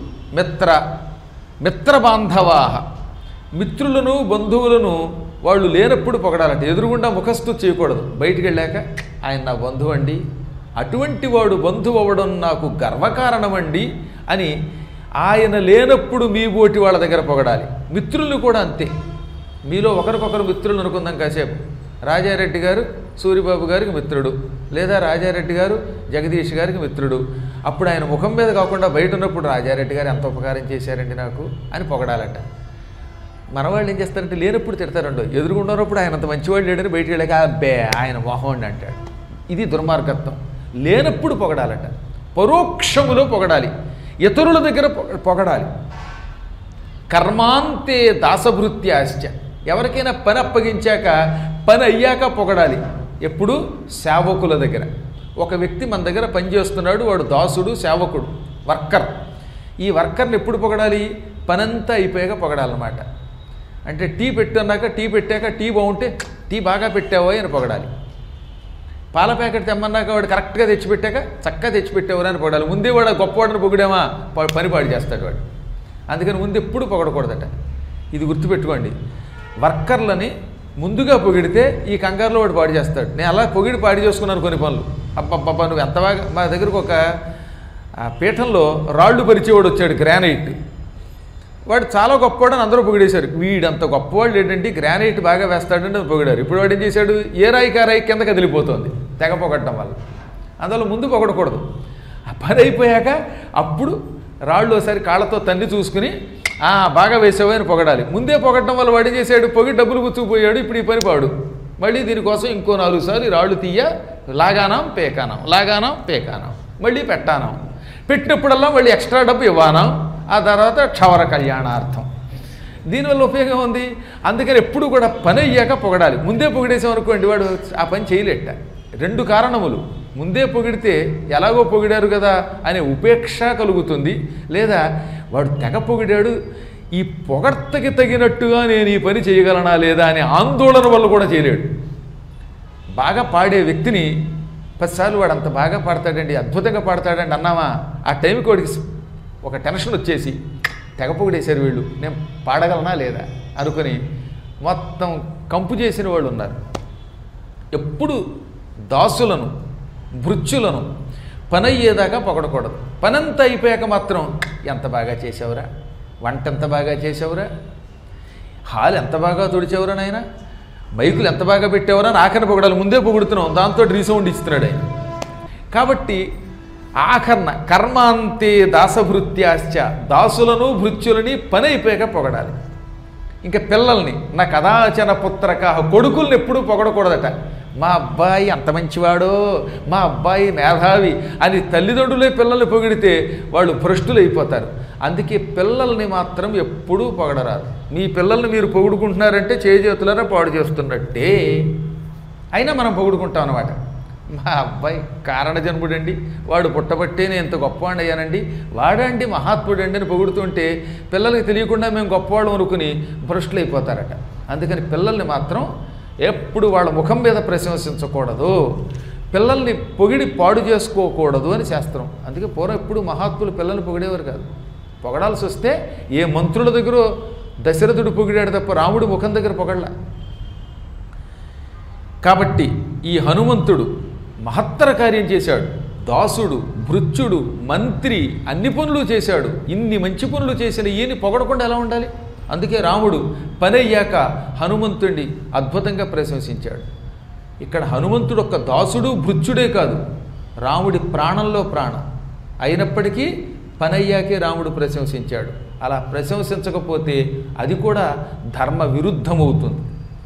మిత్ర బాంధవాహ, మిత్రులను బంధువులను వాళ్ళు లేనప్పుడు పొగడాలంటే ఎదురుగుండా ముఖస్థు చేయకూడదు. బయటికి వెళ్ళాక ఆయన నా బంధువు అండి, అటువంటి వాడు బంధువు అవ్వడం నాకు గర్వకారణమండి అని ఆయన లేనప్పుడు మీ బోటి వాళ్ళ దగ్గర పొగడాలి. మిత్రులు కూడా అంతే. మీలో ఒకరికొకరు మిత్రులు అనుకుందాం కాసేపు. రాజారెడ్డి గారు సూరిబాబు గారికి మిత్రుడు, లేదా రాజారెడ్డి గారు జగదీష్ గారికి మిత్రుడు. అప్పుడు ఆయన ముఖం మీద కాకుండా బయట ఉన్నప్పుడు రాజారెడ్డి గారు ఎంత ఉపకారం చేశారండి నాకు అని పొగడాలట. మనవాళ్ళు ఏం చేస్తారంటే లేనప్పుడు తిడతారండో, ఎదురుగుండనప్పుడు ఆయన అంత మంచివాళ్ళు లేడని బయటికి వెళ్ళాక అబ్బే ఆయన మొహం అంటాడు. ఇది దుర్మార్గత్వం. లేనప్పుడు పొగడాలట. పరోక్షములో పొగడాలి, ఇతరుల దగ్గర పొగడాలి. కర్మాంతే దాసభృత్యాశ్చ, ఎవరికైనా పని అప్పగించాక పని అయ్యాక పొగడాలి. ఎప్పుడు? సేవకుల దగ్గర. ఒక వ్యక్తి మన దగ్గర పనిచేస్తున్నాడు, వాడు దాసుడు, సేవకుడు, వర్కర్. ఈ వర్కర్ని ఎప్పుడు పొగడాలి? పనంతా అయిపోయాక పొగడాలన్నమాట. అంటే టీ పెట్టన్నాక, టీ పెట్టాక టీ బాగుంటే టీ బాగా పెట్టావో అని పొగడాలి. పాల ప్యాకెట్ తెమ్మన్నాక వాడు కరెక్ట్గా తెచ్చిపెట్టాక చక్కగా తెచ్చిపెట్టావు అని పొగడాలి. ముందే వాడు గొప్పవాడిని పొగిడామా పని పాడు చేస్తాడు వాడు. అందుకని ముందు ఎప్పుడు పొగడకూడదట. ఇది గుర్తుపెట్టుకోండి. వర్కర్లని ముందుగా పొగిడితే ఈ కంగారులో వాడు పాడు చేస్తాడు. నేను అలా పొగిడి పాడు చేసుకున్నాను కొన్ని పనులు. అబ్బబ్బబ్బా నువ్వు ఎంత బాగా. మా దగ్గరకు ఒక పీఠంలో రాళ్ళు పరిచేవాడు వచ్చాడు, గ్రానైట్. వాడు చాలా గొప్పవాడు అని అందరూ పొగిడేశారు. వీడంత గొప్పవాడు ఏంటంటే గ్రానైట్ బాగా వేస్తాడంటే పొగిడారు. ఇప్పుడు వాడు ఏం చేశాడు, ఏ రాయికి ఆ రాయి కింద కదిలిపోతుంది తెగ పొగట్టడం వల్ల. అందులో ముందు పొగడకూడదు. ఆ పని అయిపోయాక అప్పుడు రాళ్ళు ఒకసారి కాళ్ళతో తన్ని చూసుకుని బాగా వేసావు అని పొగడాలి. ముందే పొగట్టడం వల్ల వాడు ఏం చేశాడు, పొగి డబ్బులు గుచ్చుకుపోయాడు. ఇప్పుడు ఈ పని పాడు. మళ్ళీ దీనికోసం ఇంకో 4 సార్లు రాళ్ళు తీయ లాగానాం పేకానాం, లాగానాం పేకానాం, మళ్ళీ పెట్టానాం, పెట్టినప్పుడల్లా మళ్ళీ ఎక్స్ట్రా డబ్బు ఇవ్వానాం, ఆ తర్వాత క్షవర కళ్యాణార్థం. దీనివల్ల ఉపయోగం ఉంది. అందుకని ఎప్పుడు కూడా పని అయ్యాక పొగడాలి. ముందే పొగిడేసాం అనుకోండి వాడు ఆ పని చేయలేట. 2 కారణములు. ముందే పొగిడితే ఎలాగో పొగిడారు కదా అనే ఉపేక్ష కలుగుతుంది, లేదా వాడు తెగ పొగిడాడు ఈ పొగడ్తకి తగినట్టుగా నేను ఈ పని చేయగలనా లేదా అనే ఆందోళన వల్ల కూడా చేయలేడు. బాగా పాడే వ్యక్తిని 10 సార్లు వాడు అంత బాగా పాడతాడండి, అద్భుతంగా పాడతాడండి అన్నామా, ఆ టైంకి వాడికి ఒక టెన్షన్ వచ్చేసి తెగ పొగిడేశారు వీళ్ళు, నేను పాడగలనా లేదా అనుకుని మొత్తం కంపు చేసిన వాళ్ళు ఉన్నారు. ఎప్పుడు దాసులను భృత్యులను పని అయ్యేదాకా పొగడకూడదు. పనంతా అయిపోయాక మాత్రం ఎంత బాగా చేసావురా, వంట ఎంత బాగా చేసావురా, హాల్ ఎంత బాగా తుడిచావురా నాయన, మైకులు ఎంత బాగా పెట్టావురా అని ఆఖరణ పొగడాలి. ముందే పొగుడుతున్నాం, దాంతో రీసౌండ్ ఇస్తున్నాడు ఆయన. కాబట్టి ఆఖరణ కర్మాంతే దాసభృత్యాశ్చ, దాసులను భృత్యులని పని అయిపోయాక పొగడాలి. ఇంకా పిల్లల్ని నా కదాచన పుత్రక, కొడుకుల్ని ఎప్పుడూ పొగడకూడదట. మా అబ్బాయి అంత మంచివాడో, మా అబ్బాయి మేధావి అని తల్లిదండ్రులే పిల్లల్ని పొగిడితే వాళ్ళు భ్రష్టులు అయిపోతారు. అందుకే పిల్లల్ని మాత్రం ఎప్పుడూ పొగడరాదు. మీ పిల్లల్ని మీరు పొగుడుకుంటున్నారంటే చేతులారా పాడు చేస్తున్నట్టే. అయినా మనం పొగుడుకుంటాం అన్నమాట. మా అబ్బాయి కారణజన్ముడండి, వాడు పుట్టబట్టే నేను ఇంత గొప్పవాడిని అయ్యానండి, వాడండి మహాత్ముడండి అని పొగుడుతుంటే పిల్లలకి తెలియకుండా మేము గొప్పవాళ్ళం అనుకుని భ్రష్టులు అయిపోతారట. అందుకని పిల్లల్ని మాత్రం ఎప్పుడు వాళ్ళ ముఖం మీద ప్రశంసించకూడదు, పిల్లల్ని పొగిడి పాడు చేసుకోకూడదు అని శాస్త్రం. అందుకే పూర్వం ఎప్పుడు మహాత్ములు పిల్లల్ని పొగిడేవారు కాదు. పొగడాల్సి వస్తే ఏ మంత్రుల దగ్గర దశరథుడు పొగిడాడు తప్ప రాముడు ముఖం దగ్గర పొగడలా. కాబట్టి ఈ హనుమంతుడు మహత్తర కార్యం చేశాడు. దాసుడు, భృత్యుడు, మంత్రి అన్ని పనులు చేశాడు. ఇన్ని మంచి పనులు చేసిన ఈయన్ని పొగడకుండా ఎలా ఉండాలి? అందుకే రాముడు పని అయ్యాక హనుమంతుడిని అద్భుతంగా ప్రశంసించాడు. ఇక్కడ హనుమంతుడు ఒక్క దాసుడు భృత్యుడే కాదు, రాముడి ప్రాణంలో ప్రాణం అయినప్పటికీ పని అయ్యాకే రాముడు ప్రశంసించాడు. అలా ప్రశంసించకపోతే అది కూడా ధర్మ విరుద్ధమవుతుంది.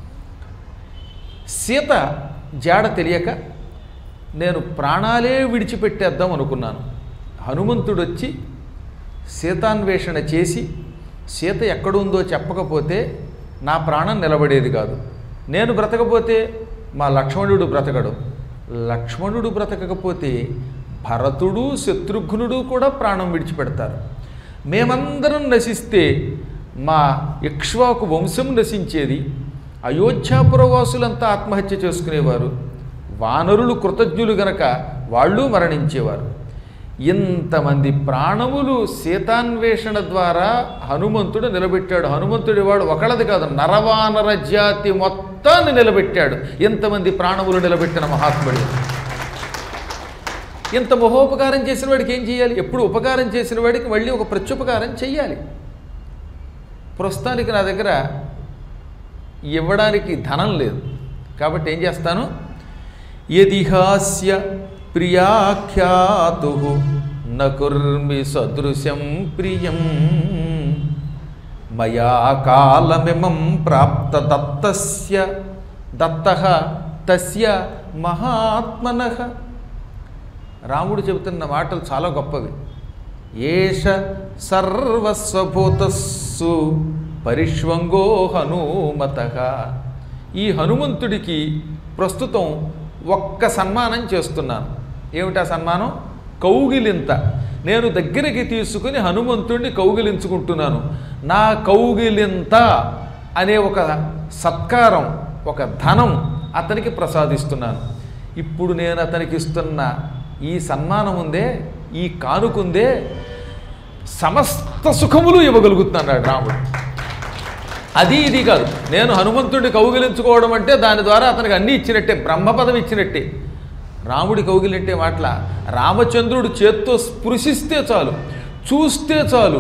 సీత జాడ తెలియక నేను ప్రాణాలే విడిచిపెట్టేద్దాం అనుకున్నాను. హనుమంతుడు వచ్చి సీతాన్వేషణ చేసి సీత ఎక్కడుందో చెప్పకపోతే నా ప్రాణం నిలబడేది కాదు. నేను బ్రతకపోతే మా లక్ష్మణుడు బ్రతకడు, లక్ష్మణుడు బ్రతకకపోతే భరతుడు శత్రుఘ్నుడు కూడా ప్రాణం విడిచిపెడతారు. మేమందరం నశిస్తే మా ఇక్ష్వాకు వంశం నశించేది. అయోధ్యాపురవాసులంతా ఆత్మహత్య చేసుకునేవారు. వానరులు కృతజ్ఞులు గనక వాళ్ళు మరణించేవారు. ఇంతమంది ప్రాణములు సీతాన్వేషణ ద్వారా హనుమంతుడు నిలబెట్టాడు. హనుమంతుడి వాడు ఒకళ్ళది కాదు, నరవానర జాతి మొత్తాన్ని నిలబెట్టాడు. ఇంతమంది ప్రాణములు నిలబెట్టిన మహాత్ముడు. ఇంత మహోపకారం చేసిన వాడికి ఏం చేయాలి? ఎప్పుడు ఉపకారం చేసిన వాడికి మళ్ళీ ఒక ప్రత్యుపకారం చెయ్యాలి. ప్రస్తుతానికి నా దగ్గర ఇవ్వడానికి ధనం లేదు, కాబట్టి ఏం చేస్తాను, యదిహాస్య ప్రియాఖ్యాతు నకుర్మి సదృశం ప్రియం మయా కాలమిమం ప్రాప్త దత్తస్య దత్తః తస్య మహాత్మనః. రాముడు చెబుతున్న మాటలు చాలా గొప్పవి. ఏష సర్వస్వభూతస్సు పరిష్వంగో హనుమతః. ఈ హనుమంతుడికి ప్రస్తుతం ఒక్క సన్మానం చేస్తున్నాను. ఏమిటా సన్మానం? కౌగిలింత. నేను దగ్గరికి తీసుకుని హనుమంతుడిని కౌగిలించుకుంటున్నాను. నా కౌగిలింత అనే ఒక సత్కారం, ఒక ధనం అతనికి ప్రసాదిస్తున్నాను. ఇప్పుడు నేను అతనికి ఇస్తున్న ఈ సన్మానం ఉందే, ఈ కానుకుందే, సమస్త సుఖములు ఇవ్వగలుగుతున్నాడు రాముడు. అది ఇది కాదు. నేను హనుమంతుడిని కౌగిలించుకోవడం అంటే దాని ద్వారా అతనికి అన్నీ ఇచ్చినట్టే, బ్రహ్మపదం ఇచ్చినట్టే. రాముడి కౌగిలింటే మాటల రామచంద్రుడు చేత్తో స్పృశిస్తే చాలు, చూస్తే చాలు,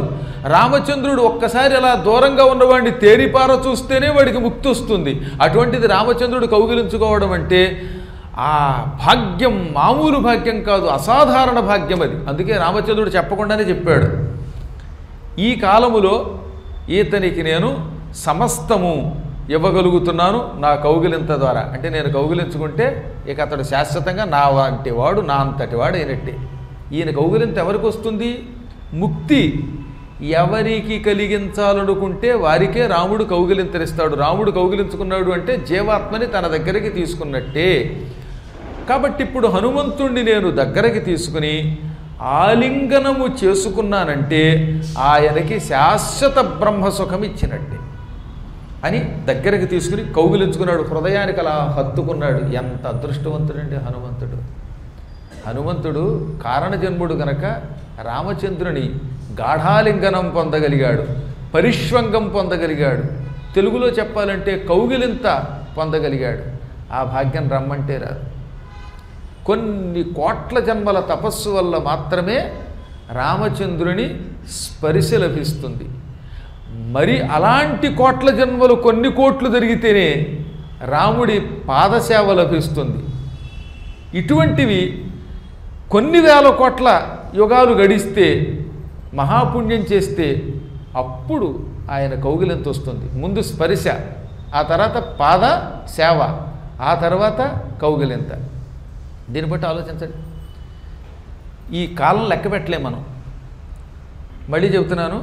రామచంద్రుడు ఒక్కసారి అలా దూరంగా ఉన్నవాడిని తేరిపార చూస్తేనే వాడికి ముక్తి వస్తుంది. అటువంటిది రామచంద్రుడు కౌగిలించుకోవడం అంటే ఆ భాగ్యం మామూలు భాగ్యం కాదు, అసాధారణ భాగ్యం అది. అందుకే రామచంద్రుడు చెప్పకుండానే చెప్పాడు, ఈ కాలములో ఈతనికి నేను సమస్తము ఇవ్వగలుగుతున్నాను నా కౌగిలింత ద్వారా. అంటే నేను కౌగిలించుకుంటే ఇక అతడు శాశ్వతంగా నా వంటి వాడు, నా అంతటి వాడు అయినట్టే. ఈయన కౌగిలింత ఎవరికి వస్తుంది? ముక్తి ఎవరికి కలిగించాలనుకుంటే వారికే రాముడు కౌగిలింతరిస్తాడు. రాముడు కౌగిలించుకున్నాడు అంటే జీవాత్మని తన దగ్గరికి తీసుకున్నట్టే. కాబట్టి ఇప్పుడు హనుమంతుణ్ణి నేను దగ్గరికి తీసుకుని ఆలింగనము చేసుకున్నానంటే ఆయనకి శాశ్వత బ్రహ్మసుఖం ఇచ్చినట్టే అని దగ్గరికి తీసుకుని కౌగిలించుకున్నాడు. హృదయానికి అలా హత్తుకున్నాడు. ఎంత అదృష్టవంతుడండి హనుమంతుడు. హనుమంతుడు కారణజన్ముడు గనక రామచంద్రుని గాఢాలింగనం పొందగలిగాడు, పరిష్వంగం పొందగలిగాడు, తెలుగులో చెప్పాలంటే కౌగిలింత పొందగలిగాడు. ఆ భాగ్యం రమ్మంటే రాదు. కొన్ని కోట్ల జన్మల తపస్సు వల్ల మాత్రమే రామచంద్రుని స్పర్శ లభిస్తుంది. మరి అలాంటి కోట్ల జన్మలు కొన్ని కోట్లు జరిగితేనే రాముడి పాదసేవ లభిస్తుంది. ఇటువంటివి కొన్ని వేల కోట్ల యుగాలు గడిస్తే మహాపుణ్యం చేస్తే అప్పుడు ఆయన కౌగిలింత వస్తుంది. ముందు స్పర్శ, ఆ తర్వాత పాద సేవ, ఆ తర్వాత కౌగిలింత. దీన్ని బట్టి ఆలోచించండి. ఈ కాలం లెక్క పెట్టలేం మనం. మళ్ళీ చెబుతున్నాను,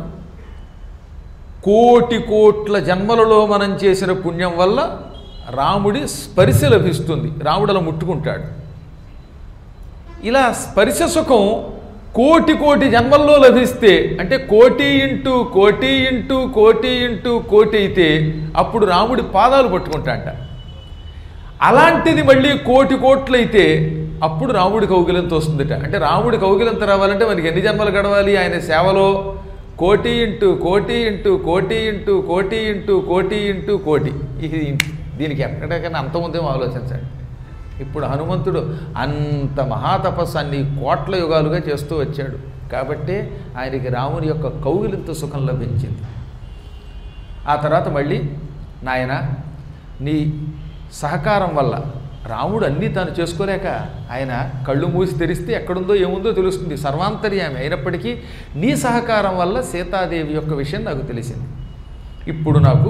కోటి కోట్ల జన్మలలో మనం చేసిన పుణ్యం వల్ల రాముడి స్పర్శ లభిస్తుంది. రాముడు అలా ముట్టుకుంటాడు. ఇలా స్పర్శ సుఖం కోటి కోటి జన్మల్లో లభిస్తే, అంటే కోటి ఇంటూ కోటి ఇంటూ కోటి ఇంటూ కోటి అయితే అప్పుడు రాముడి పాదాలు పట్టుకుంటాంట. అలాంటిది మళ్ళీ కోటి కోట్లయితే అప్పుడు రాముడి కౌగిలింత వస్తుందిట. అంటే రాముడి కౌగిలింత రావాలంటే మనకి ఎన్ని జన్మలు గడవాలి? ఆయన సేవలో కోటి ఇంటూ కోటి ఇంటూ కోటి ఇంటూ కోటి ఇంటూ కోటి ఇంటూ కోటి. ఇది దీనికి ఎక్కడికైనా అంతముందేమో ఆలోచించండి. ఇప్పుడు హనుమంతుడు అంత మహాతపస్సు అన్ని కోట్ల యుగాలుగా చేస్తూ వచ్చాడు కాబట్టి ఆయనకి రాముని యొక్క కౌగిలింత సుఖం లభించింది. ఆ తర్వాత మళ్ళీ నాయన నీ సహకారం వల్ల, రాముడు అన్నీ తాను చేసుకోలేక ఆయన కళ్ళు మూసి తెరిస్తే ఎక్కడుందో ఏముందో తెలుస్తుంది, సర్వాంతర్యామి అయినప్పటికీ నీ సహకారం వల్ల సీతాదేవి యొక్క విషయం నాకు తెలిసింది. ఇప్పుడు నాకు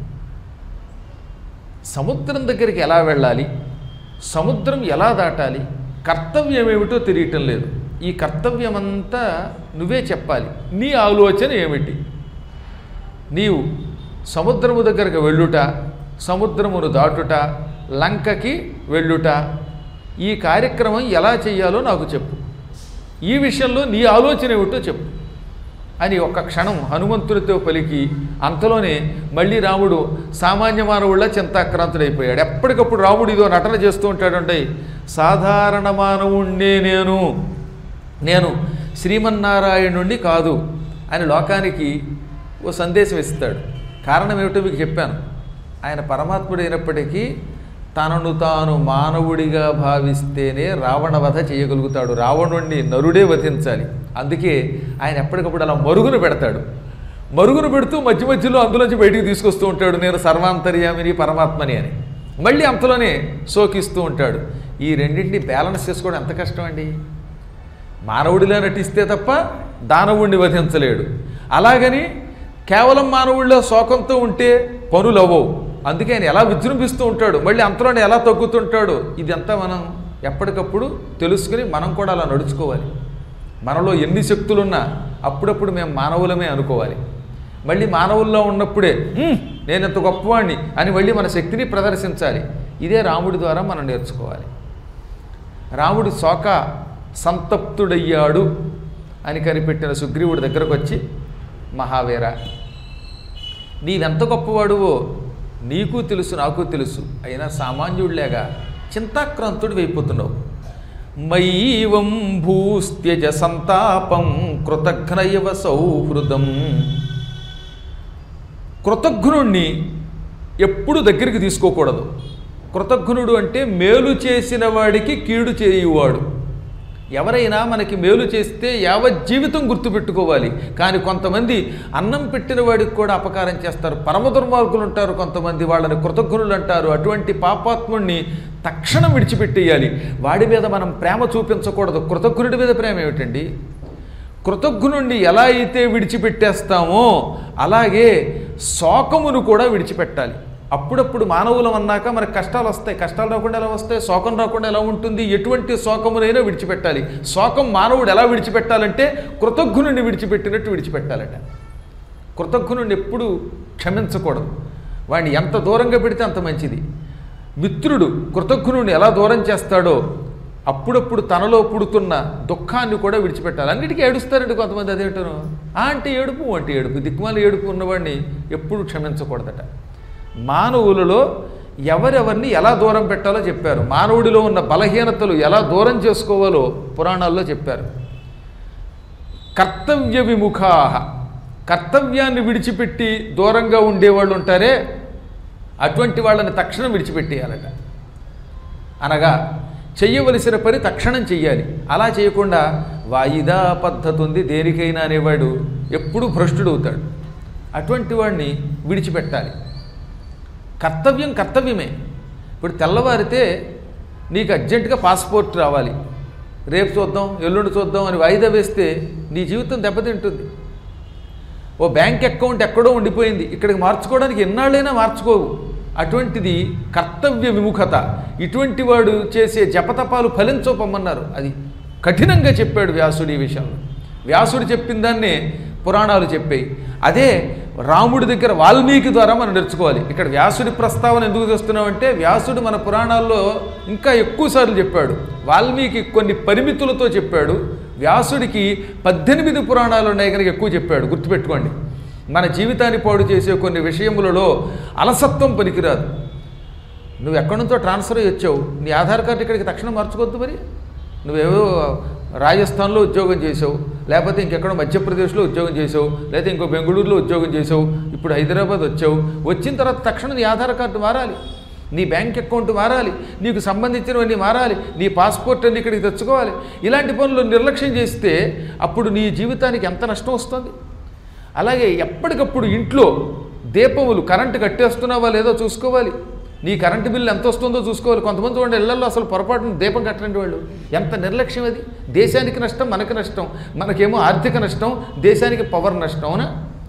సముద్రం దగ్గరికి ఎలా వెళ్ళాలి, సముద్రం ఎలా దాటాలి, కర్తవ్యం ఏమిటో తెలియటం లేదు. ఈ కర్తవ్యమంతా నువ్వే చెప్పాలి. నీ ఆలోచన ఏమిటి? నీవు సముద్రము దగ్గరకు వెళ్ళుట, సముద్రమును దాటుట, లంకకి వెళ్ళుట, ఈ కార్యక్రమం ఎలా చేయాలో నాకు చెప్పు. ఈ విషయంలో నీ ఆలోచన ఏమిటో చెప్పు అని ఒక్క క్షణం హనుమంతుడితో పలికి అంతలోనే మళ్ళీ రాముడు సామాన్య మానవుళ్ళ చింతాక్రాంతుడైపోయాడు. ఎప్పటికప్పుడు రాముడు ఇదో నటన చేస్తూ ఉంటాడంటే, సాధారణ మానవుణ్ణే నేను శ్రీమన్నారాయణుణ్ణి కాదు అని లోకానికి ఓ సందేశం ఇస్తాడు. కారణం ఏమిటో మీకు చెప్పాను. ఆయన పరమాత్ముడైనప్పటికీ తనను తాను మానవుడిగా భావిస్తేనే రావణ వధ చేయగలుగుతాడు. రావణుణ్ణి నరుడే వధించాలి. అందుకే ఆయన ఎప్పటికప్పుడు అలా మరుగున పెడతాడు. మరుగున పెడుతూ మధ్య మధ్యలో అందులోంచి బయటికి తీసుకొస్తూ ఉంటాడు, నేను సర్వాంతర్యామిని పరమాత్మని అని. మళ్ళీ అంతలోనే శోకిస్తూ ఉంటాడు. ఈ రెండింటిని బ్యాలెన్స్ చేసుకోవడం ఎంత కష్టం అండి. మానవుడిలా నటిస్తే తప్ప దానవుణ్ణి వధించలేడు. అలాగని కేవలం మానవుడిలో శోకంతో ఉంటే పనులు అవ్వవు. అందుకే ఆయన ఎలా విజృంభిస్తూ ఉంటాడు, మళ్ళీ అంతలోనే ఎలా తగ్గుతుంటాడు. ఇదంతా మనం ఎప్పటికప్పుడు తెలుసుకుని మనం కూడా అలా నడుచుకోవాలి. మనలో ఎన్ని శక్తులున్నా అప్పుడప్పుడు మేము మానవులమే అనుకోవాలి. మళ్ళీ మానవుల్లో ఉన్నప్పుడే నేను ఎంత గొప్పవాణ్ణి అని మళ్ళీ మన శక్తిని ప్రదర్శించాలి. ఇదే రాముడి ద్వారా మనం నేర్చుకోవాలి. రాముడు శోక సంతప్తుడయ్యాడు అని కనిపెట్టిన సుగ్రీవుడి దగ్గరకు వచ్చి, మహావీర, నీవెంత గొప్పవాడువో నీకు తెలుసు, నాకు తెలుసు. అయినా సామాన్యుడిలేగా చింతాక్రాంతుడు అయిపోతున్నావు. మయీవం భూస్త్యజ సంతాపం కృతఘ్నయవ సౌహృదం. కృతఘ్నుణ్ణి ఎప్పుడు దగ్గరికి తీసుకోకూడదు. కృతఘ్నుడు అంటే మేలు చేసిన వాడికి కీడు చేయువాడు. ఎవరైనా మనకి మేలు చేస్తే యావజ్జీవితం గుర్తుపెట్టుకోవాలి. కానీ కొంతమంది అన్నం పెట్టిన వాడికి కూడా అపకారం చేస్తారు. పరమ దుర్మార్గులు ఉంటారు కొంతమంది, వాళ్ళని కృతజ్ఞులు అంటారు. అటువంటి పాపాత్ముడిని తక్షణం విడిచిపెట్టేయాలి. వాడి మీద మనం ప్రేమ చూపించకూడదు. కృతజ్ఞుడి మీద ప్రేమ ఏమిటండి? కృతజ్ఞుణ్ణి ఎలా అయితే విడిచిపెట్టేస్తామో అలాగే శోకమును కూడా విడిచిపెట్టాలి. అప్పుడప్పుడు మానవులం అన్నాక మనకు కష్టాలు వస్తాయి. కష్టాలు రాకుండా ఎలా వస్తాయి? శోకం రాకుండా ఎలా ఉంటుంది? ఎటువంటి శోకమునైనా విడిచిపెట్టాలి. శోకం మానవుడు ఎలా విడిచిపెట్టాలంటే కృతజ్ఞుని విడిచిపెట్టినట్టు విడిచిపెట్టాలట. కృతజ్ఞుని ఎప్పుడు క్షమించకూడదు. వాడిని ఎంత దూరంగా పెడితే అంత మంచిది. మిత్రుడు కృతజ్ఞుని ఎలా దూరం చేస్తాడో అప్పుడప్పుడు తనలో పుడుతున్న దుఃఖాన్ని కూడా విడిచిపెట్టాలి. అన్నిటికీ ఏడుస్తారండి కొంతమంది. అదేంటాను అంటే ఏడుపు అంటే ఏడుపు, దిక్కుమాల ఏడుపు ఉన్నవాడిని ఎప్పుడు క్షమించకూడదట. మానవులలో ఎవరెవరిని ఎలా దూరం పెట్టాలో చెప్పారు. మానవుడిలో ఉన్న బలహీనతలు ఎలా దూరం చేసుకోవాలో పురాణాల్లో చెప్పారు. కర్తవ్య విముఖాః, కర్తవ్యాన్ని విడిచిపెట్టి దూరంగా ఉండేవాళ్ళు ఉంటారే అటువంటి వాళ్ళని తక్షణం విడిచిపెట్టేయాలట. అనగా చెయ్యవలసిన పని తక్షణం చెయ్యాలి. అలా చేయకుండా వాయిదా పద్ధతి ఉంది దేనికైనా అనేవాడు ఎప్పుడూ భ్రష్టుడవుతాడు. అటువంటి వాడిని విడిచిపెట్టాలి. కర్తవ్యం కర్తవ్యమే. ఇప్పుడు తెల్లవారితే నీకు అర్జెంటుగా పాస్పోర్ట్ రావాలి, రేపు చూద్దాం ఎల్లుండి చూద్దాం అని వాయిదా వేస్తే నీ జీవితం దెబ్బతింటుంది. ఓ బ్యాంక్ అకౌంట్ ఎక్కడో ఉండిపోయింది, ఇక్కడికి మార్చుకోవడానికి ఎన్నాళ్ళైనా మార్చుకోవు. అటువంటిది కర్తవ్య విముఖత. ఇటువంటి వాడు చేసే జపతపాలు ఫలించోపమ్మన్నారు. అది కఠినంగా చెప్పాడు వ్యాసుడు ఈ విషయంలో. వ్యాసుడు చెప్పిన దాన్నే పురాణాలు చెప్పాయి. అదే రాముడి దగ్గర వాల్మీకి ద్వారా మనం నేర్చుకోవాలి. ఇక్కడ వ్యాసుడి ప్రస్తావన ఎందుకు చేస్తున్నామంటే వ్యాసుడు మన పురాణాల్లో ఇంకా ఎక్కువసార్లు చెప్పాడు. వాల్మీకి కొన్ని పరిమితులతో చెప్పాడు. వ్యాసుడికి 18 పురాణాలు ఉన్నాయి కనుక ఎక్కువ చెప్పాడు. గుర్తుపెట్టుకోండి. మన జీవితాన్ని పాడు చేసే కొన్ని విషయములలో అలసత్వం పనికిరాదు. నువ్వు ఎక్కడి నుంచో ట్రాన్స్ఫర్ అయ్యి వచ్చావు, నీ ఆధార్ కార్డు ఇక్కడికి తక్షణం మార్చుకోవద్దు. మరి నువ్వేవో రాజస్థాన్లో ఉద్యోగం చేసావు, లేకపోతే ఇంకెక్కడో మధ్యప్రదేశ్లో ఉద్యోగం చేసావు, లేకపోతే ఇంకో బెంగళూరులో ఉద్యోగం చేసావు, ఇప్పుడు హైదరాబాద్ వచ్చావు. వచ్చిన తర్వాత తక్షణం నీ ఆధార్ కార్డు మారాలి, నీ బ్యాంక్ అకౌంట్ మారాలి, నీకు సంబంధించినవన్నీ మారాలి, నీ పాస్పోర్ట్ అన్ని ఇక్కడికి తెచ్చుకోవాలి. ఇలాంటి పనులు నిర్లక్ష్యం చేస్తే అప్పుడు నీ జీవితానికి ఎంత నష్టం వస్తుంది. అలాగే ఎప్పటికప్పుడు ఇంట్లో దీపములు కరెంటు కట్టేస్తున్నావా లేదో చూసుకోవాలి. నీ కరెంటు బిల్లు ఎంత వస్తుందో చూసుకోవాలి. కొంతమంది చూడండి ఇళ్లలో అసలు పొరపాటున దీపం కట్టండి వాళ్ళు. ఎంత నిర్లక్ష్యం అది. దేశానికి నష్టం, మనకి నష్టం. మనకేమో ఆర్థిక నష్టం, దేశానికి పవర్ నష్టం. అవునా?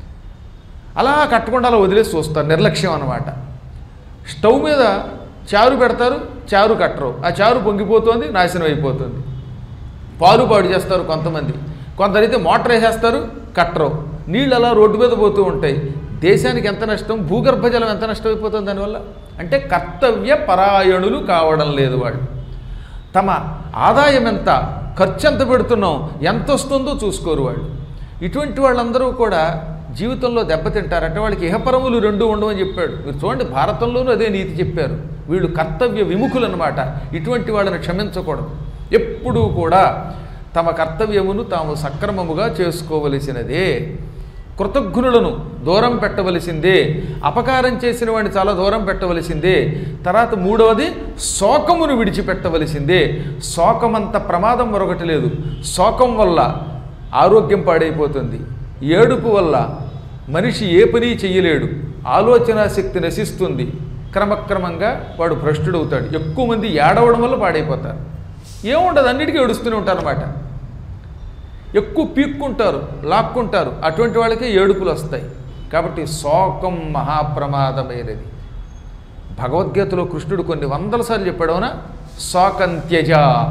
అలా కట్టకుండా అలా వదిలేసి చూస్తారు. నిర్లక్ష్యం అన్నమాట. స్టవ్ మీద చారు పెడతారు, చారు కట్టరు. ఆ చారు పొంగిపోతుంది, నాశనం అయిపోతుంది. పాలు పాడు చేస్తారు కొంతమంది. కొందరైతే మోటార్ వేసేస్తారు, కట్టరు. నీళ్ళు అలా రోడ్డు మీద పోతూ ఉంటాయి. దేశానికి ఎంత నష్టం, భూగర్భ జలం ఎంత నష్టమైపోతుంది దానివల్ల. అంటే కర్తవ్య పరాయణులు కావడం లేదు వాళ్ళు. తమ ఆదాయం ఎంత, ఖర్చు ఎంత పెడుతున్నాం, ఎంత వస్తుందో చూసుకోరు వాళ్ళు. ఇటువంటి వాళ్ళందరూ కూడా జీవితంలో దెబ్బతింటారు. అంటే వాళ్ళకి ఇహపరములు రెండూ ఉండవని చెప్పాడు. మీరు చూడండి, భారతంలోనూ అదే నీతి చెప్పారు. వీళ్ళు కర్తవ్య విముఖులు అన్నమాట. ఇటువంటి వాళ్ళని క్షమించకూడదు. ఎప్పుడూ కూడా తమ కర్తవ్యమును తాము సక్రమముగా చేసుకోవలసినదే. కృతజ్ఞులను దూరం పెట్టవలసిందే. అపకారం చేసిన వాడిని చాలా దూరం పెట్టవలసిందే. తర్వాత మూడవది శోకమును విడిచిపెట్టవలసిందే. శోకమంత ప్రమాదం మరొకటి లేదు. శోకం వల్ల ఆరోగ్యం పాడైపోతుంది. ఏడుపు వల్ల మనిషి ఏ పని చెయ్యలేడు. ఆలోచన శక్తి నశిస్తుంది. క్రమక్రమంగా వాడు భ్రష్టుడవుతాడు. ఎక్కువ మంది ఏడవడం వల్ల పాడైపోతారు. ఏముండదు, అన్నిటికీ ఏడుస్తూనే ఉంటారు అన్నమాట. ఎక్కువ పీక్కుంటారు, లాక్కుంటారు. అటువంటి వాళ్ళకే ఏడుపులు వస్తాయి. కాబట్టి శోకం మహాప్రమాదమైనది. భగవద్గీతలో కృష్ణుడు కొన్ని వందల సార్లు చెప్పాడు. అవునా? శోకం త్యజ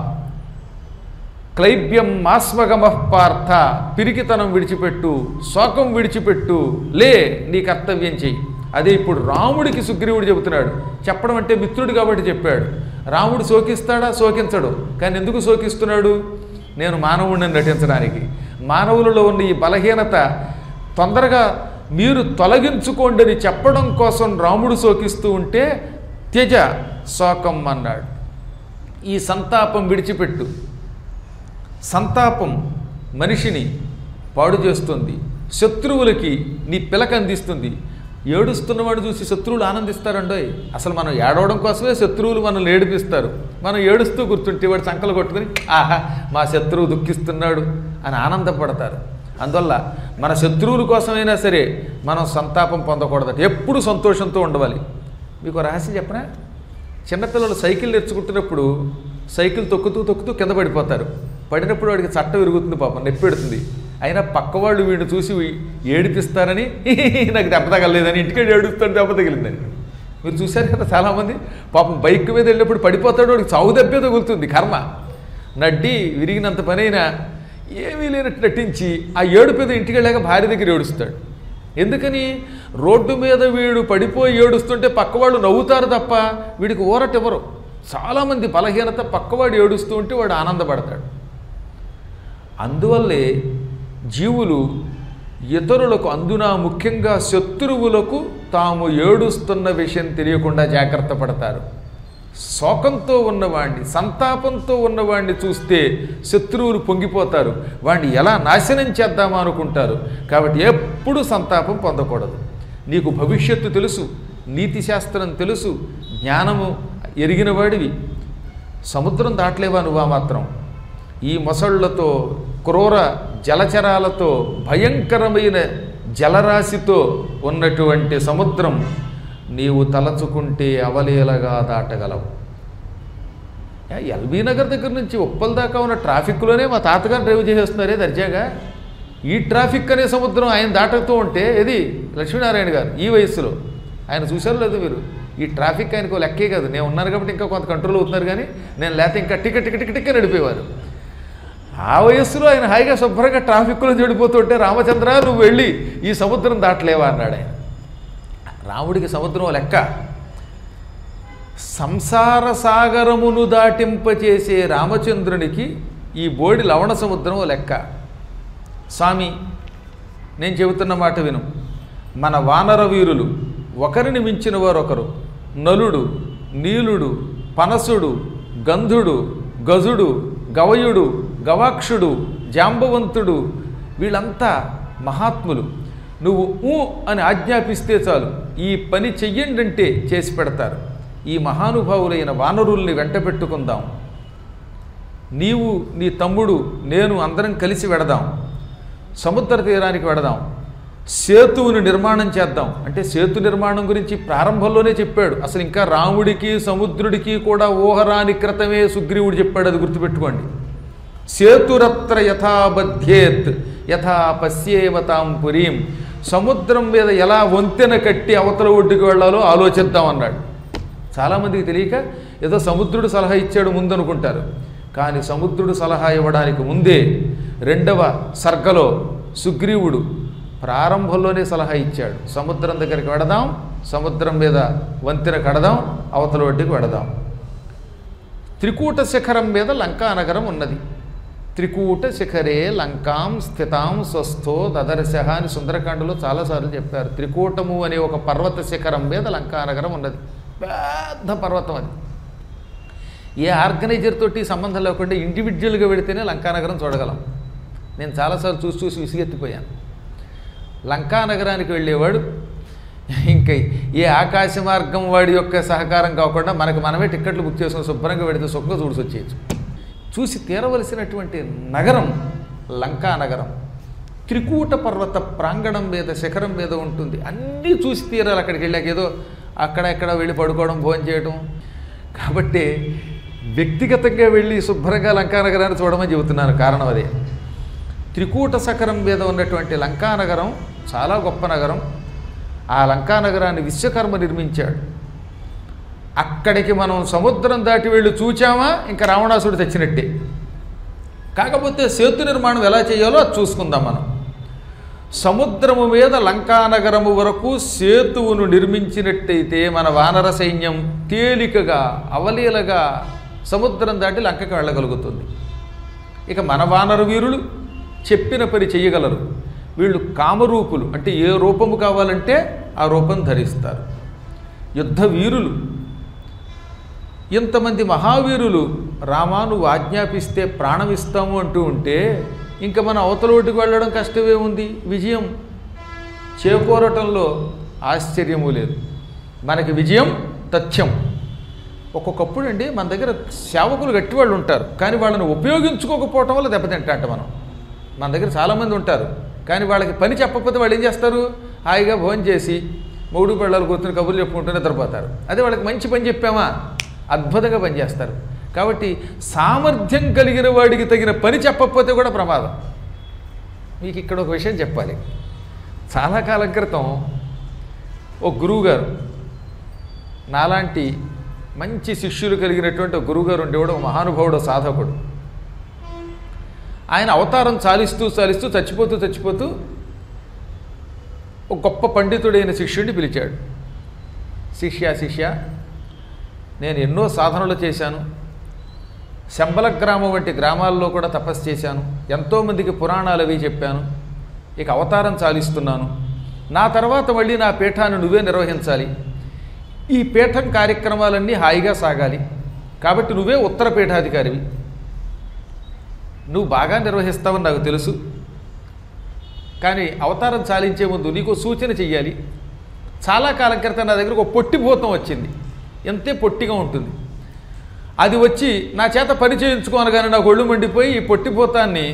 క్లైబ్యం మాస్మగమః పార్థ, పిరికితనం విడిచిపెట్టు, శోకం విడిచిపెట్టు, లే నీ కర్తవ్యం చెయ్యి. అదే ఇప్పుడు రాముడికి సుగ్రీవుడు చెబుతున్నాడు. చెప్పడం అంటే మిత్రుడు కాబట్టి చెప్పాడు. రాముడు శోకిస్తాడా? శోకించడు. కానీ ఎందుకు శోకిస్తున్నాడు? నేను మానవుడిని నటించడానికి. మానవులలో ఉన్న ఈ బలహీనత తొందరగా మీరు తొలగించుకోండి అని చెప్పడం కోసం రాముడు శోకిస్తూ ఉంటే త్యజ శోకం అన్నాడు. ఈ సంతాపం విడిచిపెట్టు. సంతాపం మనిషిని పాడు చేస్తుంది. శత్రువులకి నీ పిలక అందిస్తుంది. ఏడుస్తున్నవాడు చూసి శత్రువులు ఆనందిస్తారండోయ్. అసలు మనం ఏడవడం కోసమే శత్రువులు మనల్ని ఏడిపిస్తారు. మనం ఏడుస్తూ గుర్తుంటే వాడు సంకలు కొట్టుకుని ఆహా మా శత్రువు దుఃఖిస్తున్నాడు అని ఆనందపడతారు. అందువల్ల మన శత్రువుల కోసమైనా సరే మనం సంతాపం పొందకూడదట, ఎప్పుడు సంతోషంతో ఉండవాలి. మీకు రహస్యం చెప్పనా? చిన్నపిల్లలు సైకిల్ నేర్చుకుంటున్నప్పుడు సైకిల్ తొక్కుతూ కింద పడిపోతారు. పడినప్పుడు వాడికి చట్ట విరుగుతుంది, పాపం నొప్పెడుతుంది. అయినా పక్కవాళ్ళు వీడిని చూసి ఏడిపిస్తారని నాకు దెబ్బ తగలేదని ఇంటికి ఏడుస్తాడు దెబ్బ తగిలిందని. మీరు చూశారు కదా చాలామంది పాపం బైక్ మీద వెళ్ళినప్పుడు పడిపోతాడు, వాడికి చావు దెబ్బే తగులుతుంది. కర్మ నడ్డి విరిగినంత పనైనా ఏమీ లేనట్టు నటించి ఆ ఏడుపేద ఇంటికి వెళ్ళాక భార్య దగ్గర ఏడుస్తాడు. ఎందుకని? రోడ్డు మీద వీడు పడిపోయి ఏడుస్తుంటే పక్కవాళ్ళు నవ్వుతారు తప్ప వీడికి ఊరట ఎవరు. చాలామంది బలహీనత పక్కవాడు ఏడుస్తూ ఉంటే వాడు ఆనందపడతాడు. అందువల్లే జీవులు ఇతరులకు, అందున ముఖ్యంగా శత్రువులకు తాము ఏడుస్తున్న విషయం తెలియకుండా జాగ్రత్త పడతారు. శోకంతో ఉన్నవాణ్ణి, సంతాపంతో ఉన్నవాణ్ణి చూస్తే శత్రువులు పొంగిపోతారు, వాణ్ణి ఎలా నాశనం చేద్దామా అనుకుంటారు. కాబట్టి ఎప్పుడూ సంతాపం పొందకూడదు. నీకు భవిష్యత్తు తెలుసు, నీతి శాస్త్రం తెలుసు, జ్ఞానము ఎరిగిన వాడివి. సముద్రం దాటలేవా నువ్వా మాత్రం? ఈ మొసళ్లతో, క్రూర జలచరాలతో, భయంకరమైన జలరాశితో ఉన్నటువంటి సముద్రం నీవు తలచుకుంటే అవలీలగా దాటగలవు. ఎల్బీ నగర్ దగ్గర నుంచి ఉప్పల్ దాకా ఉన్న ట్రాఫిక్లోనే మా తాతగారు డ్రైవ్ చేసేస్తున్నారే దర్జాగా. ఈ ట్రాఫిక్ అనే సముద్రం ఆయన దాటుతూ ఉంటే ఇది లక్ష్మీనారాయణ గారు ఈ వయస్సులో ఆయన చూశారు లేదు మీరు? ఈ ట్రాఫిక్ ఆయనకు లెక్కే కాదు. నేను ఉన్నాను కాబట్టి ఇంకా కొంత కంట్రోల్ అవుతున్నారు, కానీ నేను లేకపోతే ఇంకా టికెట్ నడిపేవారు. ఆ వయస్సులో ఆయన హాయిగా శుభ్రంగా ట్రాఫిక్లో చెడిపోతుంటే రామచంద్ర నువ్వు వెళ్ళి ఈ సముద్రం దాటలేవా అన్నాడు ఆయన. రాముడికి సముద్రం లెక్క. సంసార సాగరమును దాటింపచేసే రామచంద్రునికి ఈ బోడి లవణ సముద్రం లెక్క. స్వామి నేను చెబుతున్న మాట విను. మన వానర వీరులు ఒకరిని మించిన వారొకరు. నలుడు, నీలుడు, పనసుడు, గంధుడు, గజుడు, గవయుడు, గవాక్షుడు, జాంబవంతుడు వీళ్ళంతా మహాత్ములు. నువ్వు ఊ అని ఆజ్ఞాపిస్తే చాలు, ఈ పని చెయ్యండి అంటే చేసి పెడతారు. ఈ మహానుభావులైన వానరుల్ని వెంట పెట్టుకుందాం. నీవు, నీ తమ్ముడు, నేను అందరం కలిసి వెడదాం. సముద్ర తీరానికి వెడదాం. సేతువుని నిర్మాణం చేద్దాం. అంటే సేతు నిర్మాణం గురించి ప్రారంభంలోనే చెప్పాడు. అసలు ఇంకా రాముడికి సముద్రుడికి కూడా ఊహరాని క్రితమే సుగ్రీవుడు చెప్పాడు, అది గుర్తుపెట్టుకోండి. సేతురత్ర యథాబధ్యేత్ యథా పశ్యేమతాం పురీం. సముద్రం మీద ఎలా వంతెన కట్టి అవతల ఒడ్డుకు వెళ్ళాలో ఆలోచిద్దాం అన్నాడు. చాలామందికి తెలియక ఏదో సముద్రుడు సలహా ఇచ్చాడు ముందు అనుకుంటారు. కానీ సముద్రుడు సలహా ఇవ్వడానికి ముందే 2వ సర్గలో సుగ్రీవుడు ప్రారంభంలోనే సలహా ఇచ్చాడు. సముద్రం దగ్గరికి వెడదాం, సముద్రం మీద వంతెన కడదాం, అవతల ఒడ్డుకు వెడదాం. త్రికూట శిఖరం మీద లంకా నగరం ఉన్నది. త్రికూట శిఖరే లంకాం స్థితాం స్వస్థో దదర్శ అని సుందరకాండలో చాలాసార్లు చెప్పారు. త్రికూటము అనే ఒక పర్వత శిఖరం మీద లంకానగరం ఉన్నది. పెద్ద పర్వతం అది. ఏ ఆర్గనైజర్ తోటి సంబంధం లేకుండా ఇండివిజువల్గా వెడితేనే లంకానగరం చూడగలం. నేను చాలాసార్లు చూసి విసిగెత్తిపోయాను. లంకానగరానికి వెళ్ళేవాడు ఇంకా ఏ ఆకాశ మార్గం వాడి యొక్క సహకారం కాకుండా మనకు మనమే టిక్కెట్లు బుక్ చేసుకుని శుభ్రంగా వెడితే సుఖంగా చూసి వచ్చేయచ్చు. చూసి తీరవలసినటువంటి నగరం లంకా నగరం. త్రికూట పర్వత ప్రాంగణం మీద, శిఖరం మీద ఉంటుంది. అన్నీ చూసి తీరాలి అక్కడికి వెళ్ళాక. ఏదో అక్కడ వెళ్ళి పడుకోవడం, భోజనం చేయడం. కాబట్టి వ్యక్తిగతంగా వెళ్ళి శుభ్రంగా లంకానగరాన్ని చూడమని చెబుతున్నాను. కారణం అదే. త్రికూట శిఖరం మీద ఉన్నటువంటి లంకానగరం చాలా గొప్ప నగరం. ఆ లంకానగరాన్ని విశ్వకర్మ నిర్మించాడు. అక్కడికి మనం సముద్రం దాటి వెళ్ళి చూచామా ఇంకా రావణాసుడు తెచ్చినట్టే. కాకపోతే సేతు నిర్మాణం ఎలా చేయాలో అది చూసుకుందాం మనం. సముద్రము మీద లంకానగరము వరకు సేతువును నిర్మించినట్టయితే మన వానర సైన్యం తేలికగా అవలీలగా సముద్రం దాటి లంకకి వెళ్ళగలుగుతుంది. ఇక మన వానర వీరులు చెప్పిన పని చెయ్యగలరు. వీళ్ళు కామరూపులు, అంటే ఏ రూపము కావాలంటే ఆ రూపం ధరిస్తారు. యుద్ధ వీరులు. ఇంతమంది మహావీరులు రామా నువ్వు ఆజ్ఞాపిస్తే ప్రాణం ఇస్తాము అంటూ ఉంటే ఇంకా మన అవతల ఒడ్డుకు వెళ్ళడం కష్టమే ఉంది. విజయం చేకూరటంలో ఆశ్చర్యము లేదు. మనకి విజయం తథ్యం. ఒక్కొక్కప్పుడు అండి మన దగ్గర సేవకులు గట్టివాళ్ళు ఉంటారు, కానీ వాళ్ళని ఉపయోగించుకోకపోవటం వల్ల దెబ్బతింటాంట మనం. మన దగ్గర చాలామంది ఉంటారు, కానీ వాళ్ళకి పని చెప్పకపోతే వాళ్ళు ఏం చేస్తారు? హాయిగా భోజనం చేసి మూడు పిల్లలు కూర్చొని కబుర్లు చెప్పుకుంటూ నిద్రపోతారు. అదే వాళ్ళకి మంచి పని చెప్పామా అద్భుతంగా పనిచేస్తారు. కాబట్టి సామర్థ్యం కలిగిన వాడికి తగిన పని చెప్పకపోతే కూడా ప్రమాదం. మీకు ఇక్కడ ఒక విషయం చెప్పాలి. చాలా కాలం క్రితం ఓ గురువుగారు, నాలాంటి మంచి శిష్యులు కలిగినటువంటి ఒక గురువుగారు ఉండేవాడు, ఒక మహానుభావుడు, సాధకుడు. ఆయన అవతారం చాలిస్తూ చాలిస్తూ చచ్చిపోతూ ఒక గొప్ప పండితుడైన శిష్యుడిని పిలిచాడు. శిష్య, నేను ఎన్నో సాధనలు చేశాను, శంబల గ్రామం వంటి గ్రామాల్లో కూడా తపస్సు చేశాను, ఎంతోమందికి పురాణాలు అవి చెప్పాను, ఇక అవతారం చాలిస్తున్నాను. నా తర్వాత మళ్ళీ నా పీఠాన్ని నువ్వే నిర్వహించాలి. ఈ పీఠం కార్యక్రమాలన్నీ హాయిగా సాగాలి. కాబట్టి నువ్వే ఉత్తర పీఠాధికారివి, నువ్వు బాగా నిర్వహిస్తావని నాకు తెలుసు. కానీ అవతారం చాలించే ముందు నీకు సూచన చెయ్యాలి. చాలా కాలం క్రితం నా దగ్గరకు ఒక పొట్టిభూతం వచ్చింది, ఎంతే పొట్టిగా ఉంటుంది. అది వచ్చి నా చేత పని చేయించుకోనగానే నాకు ఒళ్ళు మండిపోయి ఈ పొట్టిభూతాన్ని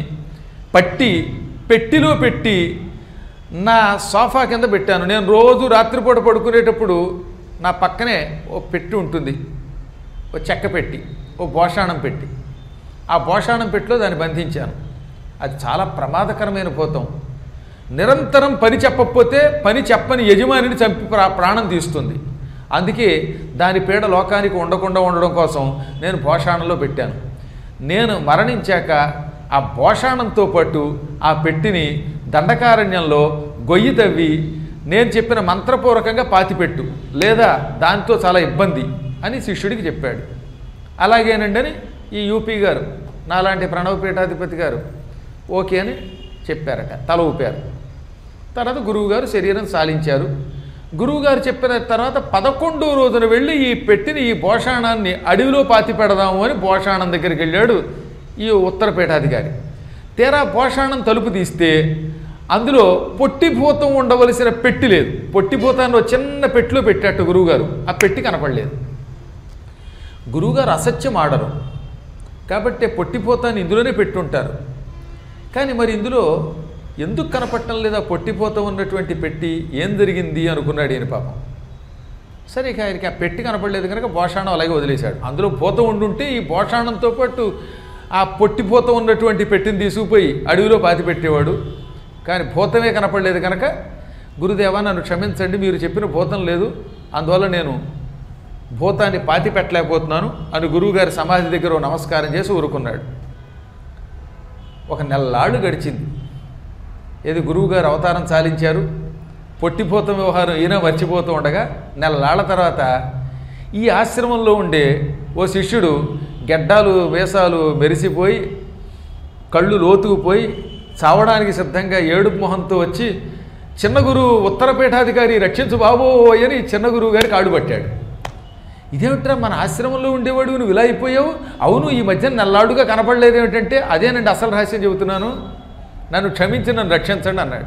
పెట్టిలో పెట్టి నా సోఫా కింద పెట్టాను. నేను రోజు రాత్రిపూట పడుకునేటప్పుడు నా పక్కనే ఓ పెట్టి ఉంటుంది, ఓ చెక్క పెట్టి, ఓ భోషాణం పెట్టి. ఆ భోషాణం పెట్టిలో దాన్ని బంధించాను. అది చాలా ప్రమాదకరమైన భూతం. నిరంతరం పని చెప్పకపోతే పని చెప్పని యజమానిని చంపి ప్రాణం తీస్తుంది. అందుకే దాని పీడ లోకానికి ఉండకుండా ఉండడం కోసం నేను భోషాణంలో పెట్టాను. నేను మరణించాక ఆ భోషాణంతో పాటు ఆ పెట్టిని దండకారణ్యంలో గొయ్యి తవ్వి నేను చెప్పిన మంత్రపూర్వకంగా పాతిపెట్టు, లేదా దాంతో చాలా ఇబ్బంది అని శిష్యుడికి చెప్పాడు. అలాగేనండి అని ఈ యూపీ గారు, నాలాంటి ప్రణవ పీఠాధిపతి గారు ఓకే అని చెప్పారట, తల ఊపారు. తర్వాత గురువుగారు శరీరం సాలించారు. గురువుగారు చెప్పిన తర్వాత 11వ రోజున వెళ్ళి ఈ పెట్టిన ఈ భోషాణాన్ని అడవిలో పాతి పెడదాము అని భోషాణం దగ్గరికి వెళ్ళాడు ఈ ఉత్తర పీఠాధికారి. తీరా భోషాణం తలుపు తీస్తే అందులో పొట్టిభూతం ఉండవలసిన పెట్టి లేదు. పొట్టిభూతాన్ని చిన్న పెట్టిలో పెట్టాడు గురువుగారు, ఆ పెట్టి కనపడలేదు. గురువుగారు అసత్యం ఆడరు కాబట్టి పొట్టిభూతాన్ని ఇందులోనే పెట్టుంటారు. కానీ మరి ఇందులో ఎందుకు కనపడటం లేదా పొట్టిపోతూ ఉన్నటువంటి పెట్టి, ఏం జరిగింది అనుకున్నాడు ఈయన పాపం. సరే ఇక ఆయనకి ఆ పెట్టి కనపడలేదు కనుక భోషాణం అలాగే వదిలేశాడు. అందులో భూతం ఉండుంటే ఈ భోషాణంతో పాటు ఆ పొట్టిపోతూ ఉన్నటువంటి పెట్టిని తీసుకుపోయి అడవిలో పాతి పెట్టేవాడు. కానీ భూతమే కనపడలేదు కనుక గురుదేవా నన్ను క్షమించండి, మీరు చెప్పిన భూతం లేదు, అందువల్ల నేను భూతాన్ని పాతి పెట్టలేకపోతున్నాను అని గురువుగారి సమాధి దగ్గర నమస్కారం చేసి ఊరుకున్నాడు. ఒక నెలలాళ్ళు గడిచింది. ఏది గురువుగారు అవతారం చాలించారు, పొట్టిపోతం వ్యవహారం ఈయన మర్చిపోతూ ఉండగా నెలలాళ్ల తర్వాత ఈ ఆశ్రమంలో ఉండే ఓ శిష్యుడు గెడ్డాలు వేసాలు మెరిసిపోయి కళ్ళు లోతుకుపోయి చావడానికి సిద్ధంగా ఏడుపు మొహంతో వచ్చి చిన్న గురువు ఉత్తర పీఠాధికారి రక్షించు బాబోయ్ అని చిన్న గురువు గారికి ఆడు పట్టాడు. ఇదేమిట్రా మన ఆశ్రమంలో ఉండేవాడు నువ్వు ఇలా అయిపోయావు? అవును, ఈ మధ్య నెల్లాడుగా కనపడలేదు ఏమిటంటే అదేనండి అసలు రహస్యం చెబుతున్నాను, నన్ను క్షమించి నన్ను రక్షించండి అన్నాడు.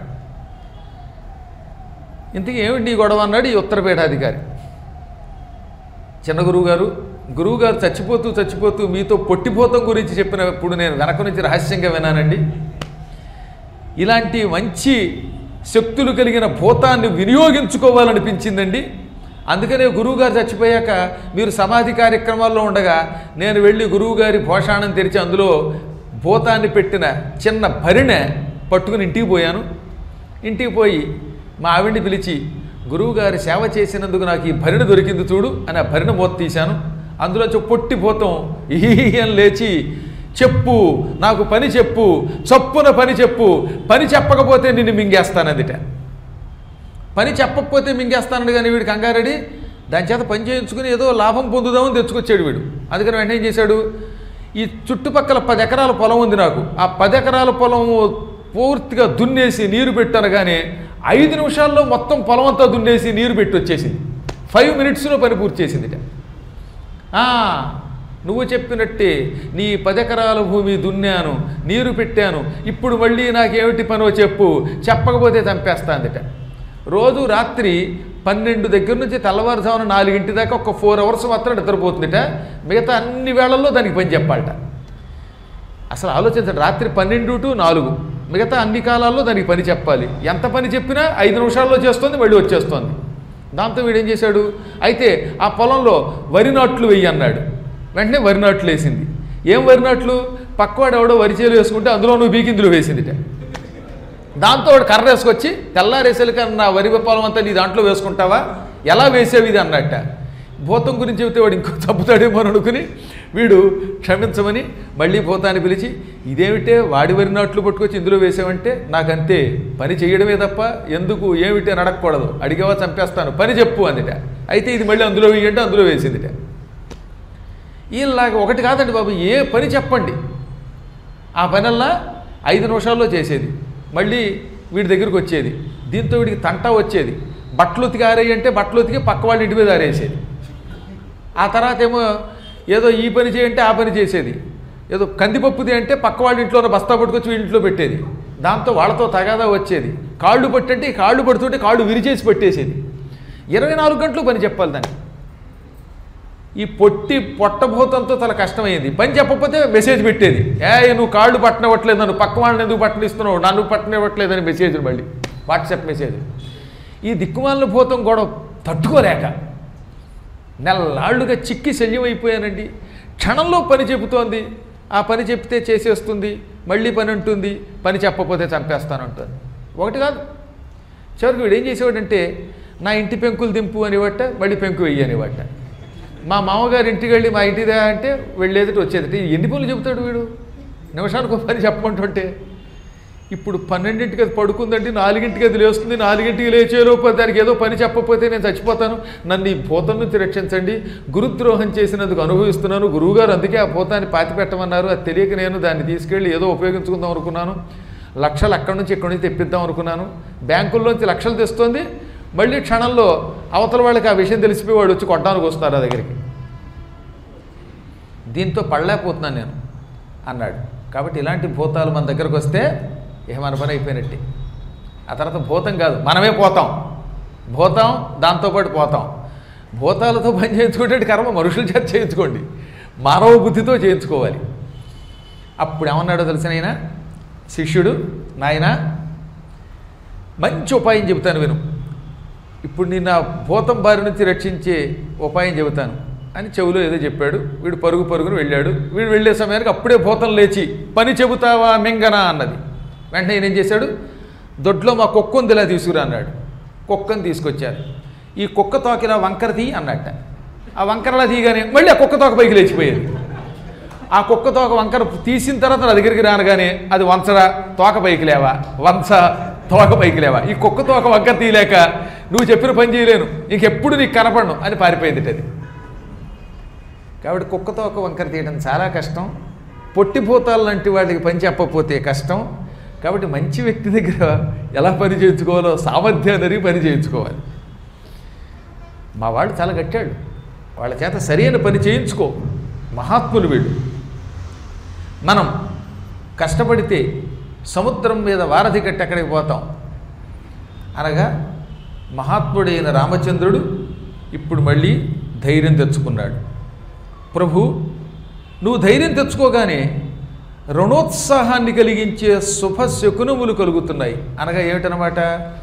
ఇంతకీ ఏమిటి నీ గొడవ అన్నాడు ఈ ఉత్తర పీఠాధికారి. చిన్న గురువుగారు చచ్చిపోతూ మీతో పొట్టిపోతం గురించి చెప్పినప్పుడు నేను వెనక నుంచి రహస్యంగా విన్నానండి. ఇలాంటి మంచి శక్తులు కలిగిన భూతాన్ని వినియోగించుకోవాలనిపించిందండి. అందుకనే గురువుగారు చచ్చిపోయాక మీరు సమాధి కార్యక్రమాల్లో ఉండగా నేను వెళ్ళి గురువుగారి భోషాణం తెరిచి అందులో భూతాన్ని పెట్టిన చిన్న భరిణె పట్టుకుని ఇంటికి పోయాను. ఇంటికి పోయి మా ఆవిడ్ని పిలిచి గురువుగారి సేవ చేసినందుకు నాకు ఈ భరిణ దొరికింది చూడు అని ఆ భరిణ మూత తీశాను. అందులో పొట్టి భూతం ఈహం లేచి చెప్పు, నాకు పని చెప్పు, చప్పున పని చెప్పు, పని చెప్పకపోతే నిన్ను మింగేస్తానదిట. పని చెప్పకపోతే మింగేస్తానని కానీ వీడు కంగారెడ్డి దాని చేత పని చేయించుకుని ఏదో లాభం పొందుదామని తెచ్చుకొచ్చాడు వీడు. అందుకని వెంటనే ఏం చేశాడు, ఈ చుట్టుపక్కల 10 ఎకరాల పొలం ఉంది నాకు, ఆ 10 ఎకరాల పొలం పూర్తిగా దున్నేసి నీరు పెట్టనగానే 5 నిమిషాల్లో మొత్తం పొలం అంతా దున్నేసి నీరు పెట్టి వచ్చేసింది. 5 మినిట్స్లో పని పూర్తి చేసిందిట. నువ్వు చెప్పినట్టే నీ 10 ఎకరాల భూమి దున్నాను, నీరు పెట్టాను, ఇప్పుడు మళ్ళీ నాకేమిటి పనో చెప్పు, చెప్పకపోతే చంపేస్తాందిట. రోజు రాత్రి 12 దగ్గర నుంచి తెల్లవారుజామున 4 దాకా ఒక 4 అవర్స్ మాత్రం నిద్రపోతుందిట. మిగతా అన్ని వేళల్లో దానికి పని చెప్పాలట. అసలు ఆలోచించండి, రాత్రి 12 to 4, మిగతా అన్ని కాలాల్లో దానికి పని చెప్పాలి. ఎంత పని చెప్పినా 5 నిమిషాల్లో చేస్తుంది, మళ్ళీ వచ్చేస్తుంది. దాంతో వీడేం చేశాడు, అయితే ఆ పొలంలో వరి నాట్లు వెయ్యి అన్నాడు. వెంటనే వరి నాట్లు వేసింది. ఏం వరి నాట్లు, పక్కవాడు ఎవడో వరి చేలు వేసుకుంటే అందులో నువ్వు బీకిందులో వేసిందిట. దాంతో వాడు కర్ర వేసుకొచ్చి తెల్లారేసరికి నా వరి పొలం అంతా నీ దాంట్లో వేసుకుంటావా, ఎలా వేసేవి ఇది అన్నట్ట. భూతం గురించి చెబితే వాడు ఇంకో తప్పుతాడేమో అనుకుని వీడు క్షమించమని మళ్ళీ భూతాన్ని పిలిచి, ఇదేమిటే వాడి వరి నాట్లు పట్టుకొచ్చి ఇందులో వేసావంటే, నాకంతే పని చేయడమే తప్ప ఎందుకు ఏమిటి అని అడగకూడదు, అడిగేవా చంపేస్తాను, పని చెప్పు అందిట. అయితే ఇది మళ్ళీ అందులో వేయంటే అందులో వేసిందిట. ఈలాగా ఒకటి కాదండి బాబు, ఏ పని చెప్పండి ఆ పనల్లా 5 నిమిషాల్లో చేసేది. మళ్ళీ వీడి దగ్గరికి వచ్చేది. దీంతో వీడికి తంట వచ్చేది. బట్టలు ఉతికి ఆరేయి అంటే బట్టలు ఉతికి పక్క వాళ్ళ ఇంటి మీద ఆరేసేది. ఆ తర్వాత ఏమో ఏదో ఈ పని చేయంటే ఆ పని చేసేది. ఏదో కందిపప్పుది అంటే పక్క వాళ్ళ ఇంట్లో బస్తా పట్టుకొచ్చి వీళ్ళింట్లో పెట్టేది. దాంతో వాళ్ళతో తగాదా వచ్చేది. కాళ్ళు పట్టంటే ఈ కాళ్ళు పడుతుంటే కాళ్ళు విరిచేసి పెట్టేసేది. 24 గంటలు పని చెప్పాలి దాన్ని. ఈ పొట్టభూతంతో చాలా కష్టమైంది. పని చెప్పకపోతే మెసేజ్ పెట్టేది, నువ్వు కాళ్ళు పట్టనివ్వట్లేదు, నన్ను పక్క వాళ్ళని ఎందుకు పట్టనిస్తున్నావు, నన్ను పట్టనివ్వట్లేదని మెసేజ్లు, మళ్ళీ వాట్సాప్ మెసేజ్. ఈ దిక్కుమాలిన భూతం గొడవ తట్టుకోలేక నెలలాళ్ళుగా చిక్కి శల్యమైపోయానండి. క్షణంలో పని చెబుతోంది, ఆ పని చెప్తే చేసేస్తుంది, మళ్ళీ పని ఉంటుంది, పని చెప్పకపోతే చంపేస్తానంటుంది. ఒకటి కాదు, చివరికి వీడు ఏం చేసేవాడంటే, నా ఇంటి పెంకులు దింపు అనేవట, మళ్ళీ పెంకు వెయ్యి అనేవట. మా మామగారు ఇంటికి వెళ్ళి మా ఇంటిదా అంటే వెళ్ళేది వచ్చేది. ఎన్ని పనులు చెబుతాడు వీడు, నిమిషానికి ఒక పని చెప్పమంటుంటే. ఇప్పుడు 12ంటికి అది పడుకుందండి, 4ంటికి అది లేస్తుంది, 4ంటికి లేచేలోపు దానికి ఏదో పని చెప్పకపోతే నేను చచ్చిపోతాను, నన్ను ఈ భూతం నుంచి రక్షించండి, గురుద్రోహం చేసినందుకు అనుభవిస్తున్నాను, గురువుగారు అందుకే ఆ భూతాన్ని పాతి పెట్టమన్నారు, అది తెలియక నేను దాన్ని తీసుకెళ్ళి ఏదో ఉపయోగించుకుందాం అనుకున్నాను, లక్షలు అక్కడి నుంచి ఇక్కడి నుంచి తెప్పిద్దాం అనుకున్నాను, బ్యాంకుల్లోంచి లక్షలు తెస్తుంది, మళ్ళీ క్షణంలో అవతల వాళ్ళకి ఆ విషయం తెలిసిపోయి వాడు వచ్చి కొట్టడానికి వస్తున్నారు ఆ దగ్గరికి. దీంతో పడలేకపోతున్నాను నేను అన్నాడు. కాబట్టి ఇలాంటి భూతాలు మన దగ్గరకు వస్తే మన పని అయిపోయినట్టే. ఆ తర్వాత భూతం కాదు, మనమే పోతాం. భూతం దాంతోపాటు పోతాం. భూతాలతో పని చేయించుకుంటే కర్మ మనుషుల చేత చేయించుకోండి, మానవ బుద్ధితో చేయించుకోవాలి. అప్పుడు ఏమన్నాడో తెలిసిన ఆయన శిష్యుడు, నాయన మంచి ఉపాయం చెబుతాను విను, ఇప్పుడు నేను ఆ భూతం బారి నుంచి రక్షించే ఉపాయం చెబుతాను అని చెవులో ఏదో చెప్పాడు. వీడు పరుగును వెళ్ళాడు. వీడు వెళ్ళే సమయానికి అప్పుడే భూతం లేచి, పని చెబుతావా మింగనా అన్నది. వెంటనే ఈయన ఏం చేశాడు, దొడ్లో మా కుక్క ఉందిలా తీసుకురా అన్నాడు. కుక్కను తీసుకొచ్చారు. ఈ కుక్క తోకిలా వంకర తీ అన్నట్ట. ఆ వంకరలా తీయగానే మళ్ళీ ఆ కుక్క తోక పైకి లేచిపోయేది. ఆ కుక్క తోక వంకర తీసిన తర్వాత నా దగ్గరికి రానగానే అది వంచరా, తోక పైకి లేవా, వంచ తోక పైకి లేవా, ఈ కుక్క తోక వంకర తీయలేక నువ్వు చెప్పిన పని చేయలేను, ఇంకెప్పుడు నీకు కనపడను అని పారిపోయింది అది. కాబట్టి కుక్క తోక వంకర తీయడం చాలా కష్టం. పొట్టిభూతాలు లాంటి వాటికి పని చెప్పకపోతే కష్టం. కాబట్టి మంచి వ్యక్తి దగ్గర ఎలా పని చేయించుకోవాలో సామర్థ్యాన్ని పని చేయించుకోవాలి. మా వాళ్ళు చాలా గట్టాడు, వాళ్ళ చేత సరైన పని చేయించుకో, మహాత్ములు వీళ్ళు. మనం కష్టపడితే సముద్రం మీద వారధి కట్టి ఎక్కడికి పోతాం అనగా మహాత్ముడైన రామచంద్రుడు ఇప్పుడు మళ్ళీ ధైర్యం తెచ్చుకున్నాడు. ప్రభు, నువ్వు ధైర్యం తెచ్చుకోగానే రణోత్సాహాన్ని కలిగించే శుభశకునములు కలుగుతున్నాయి. అనగా ఏమిటనమాట,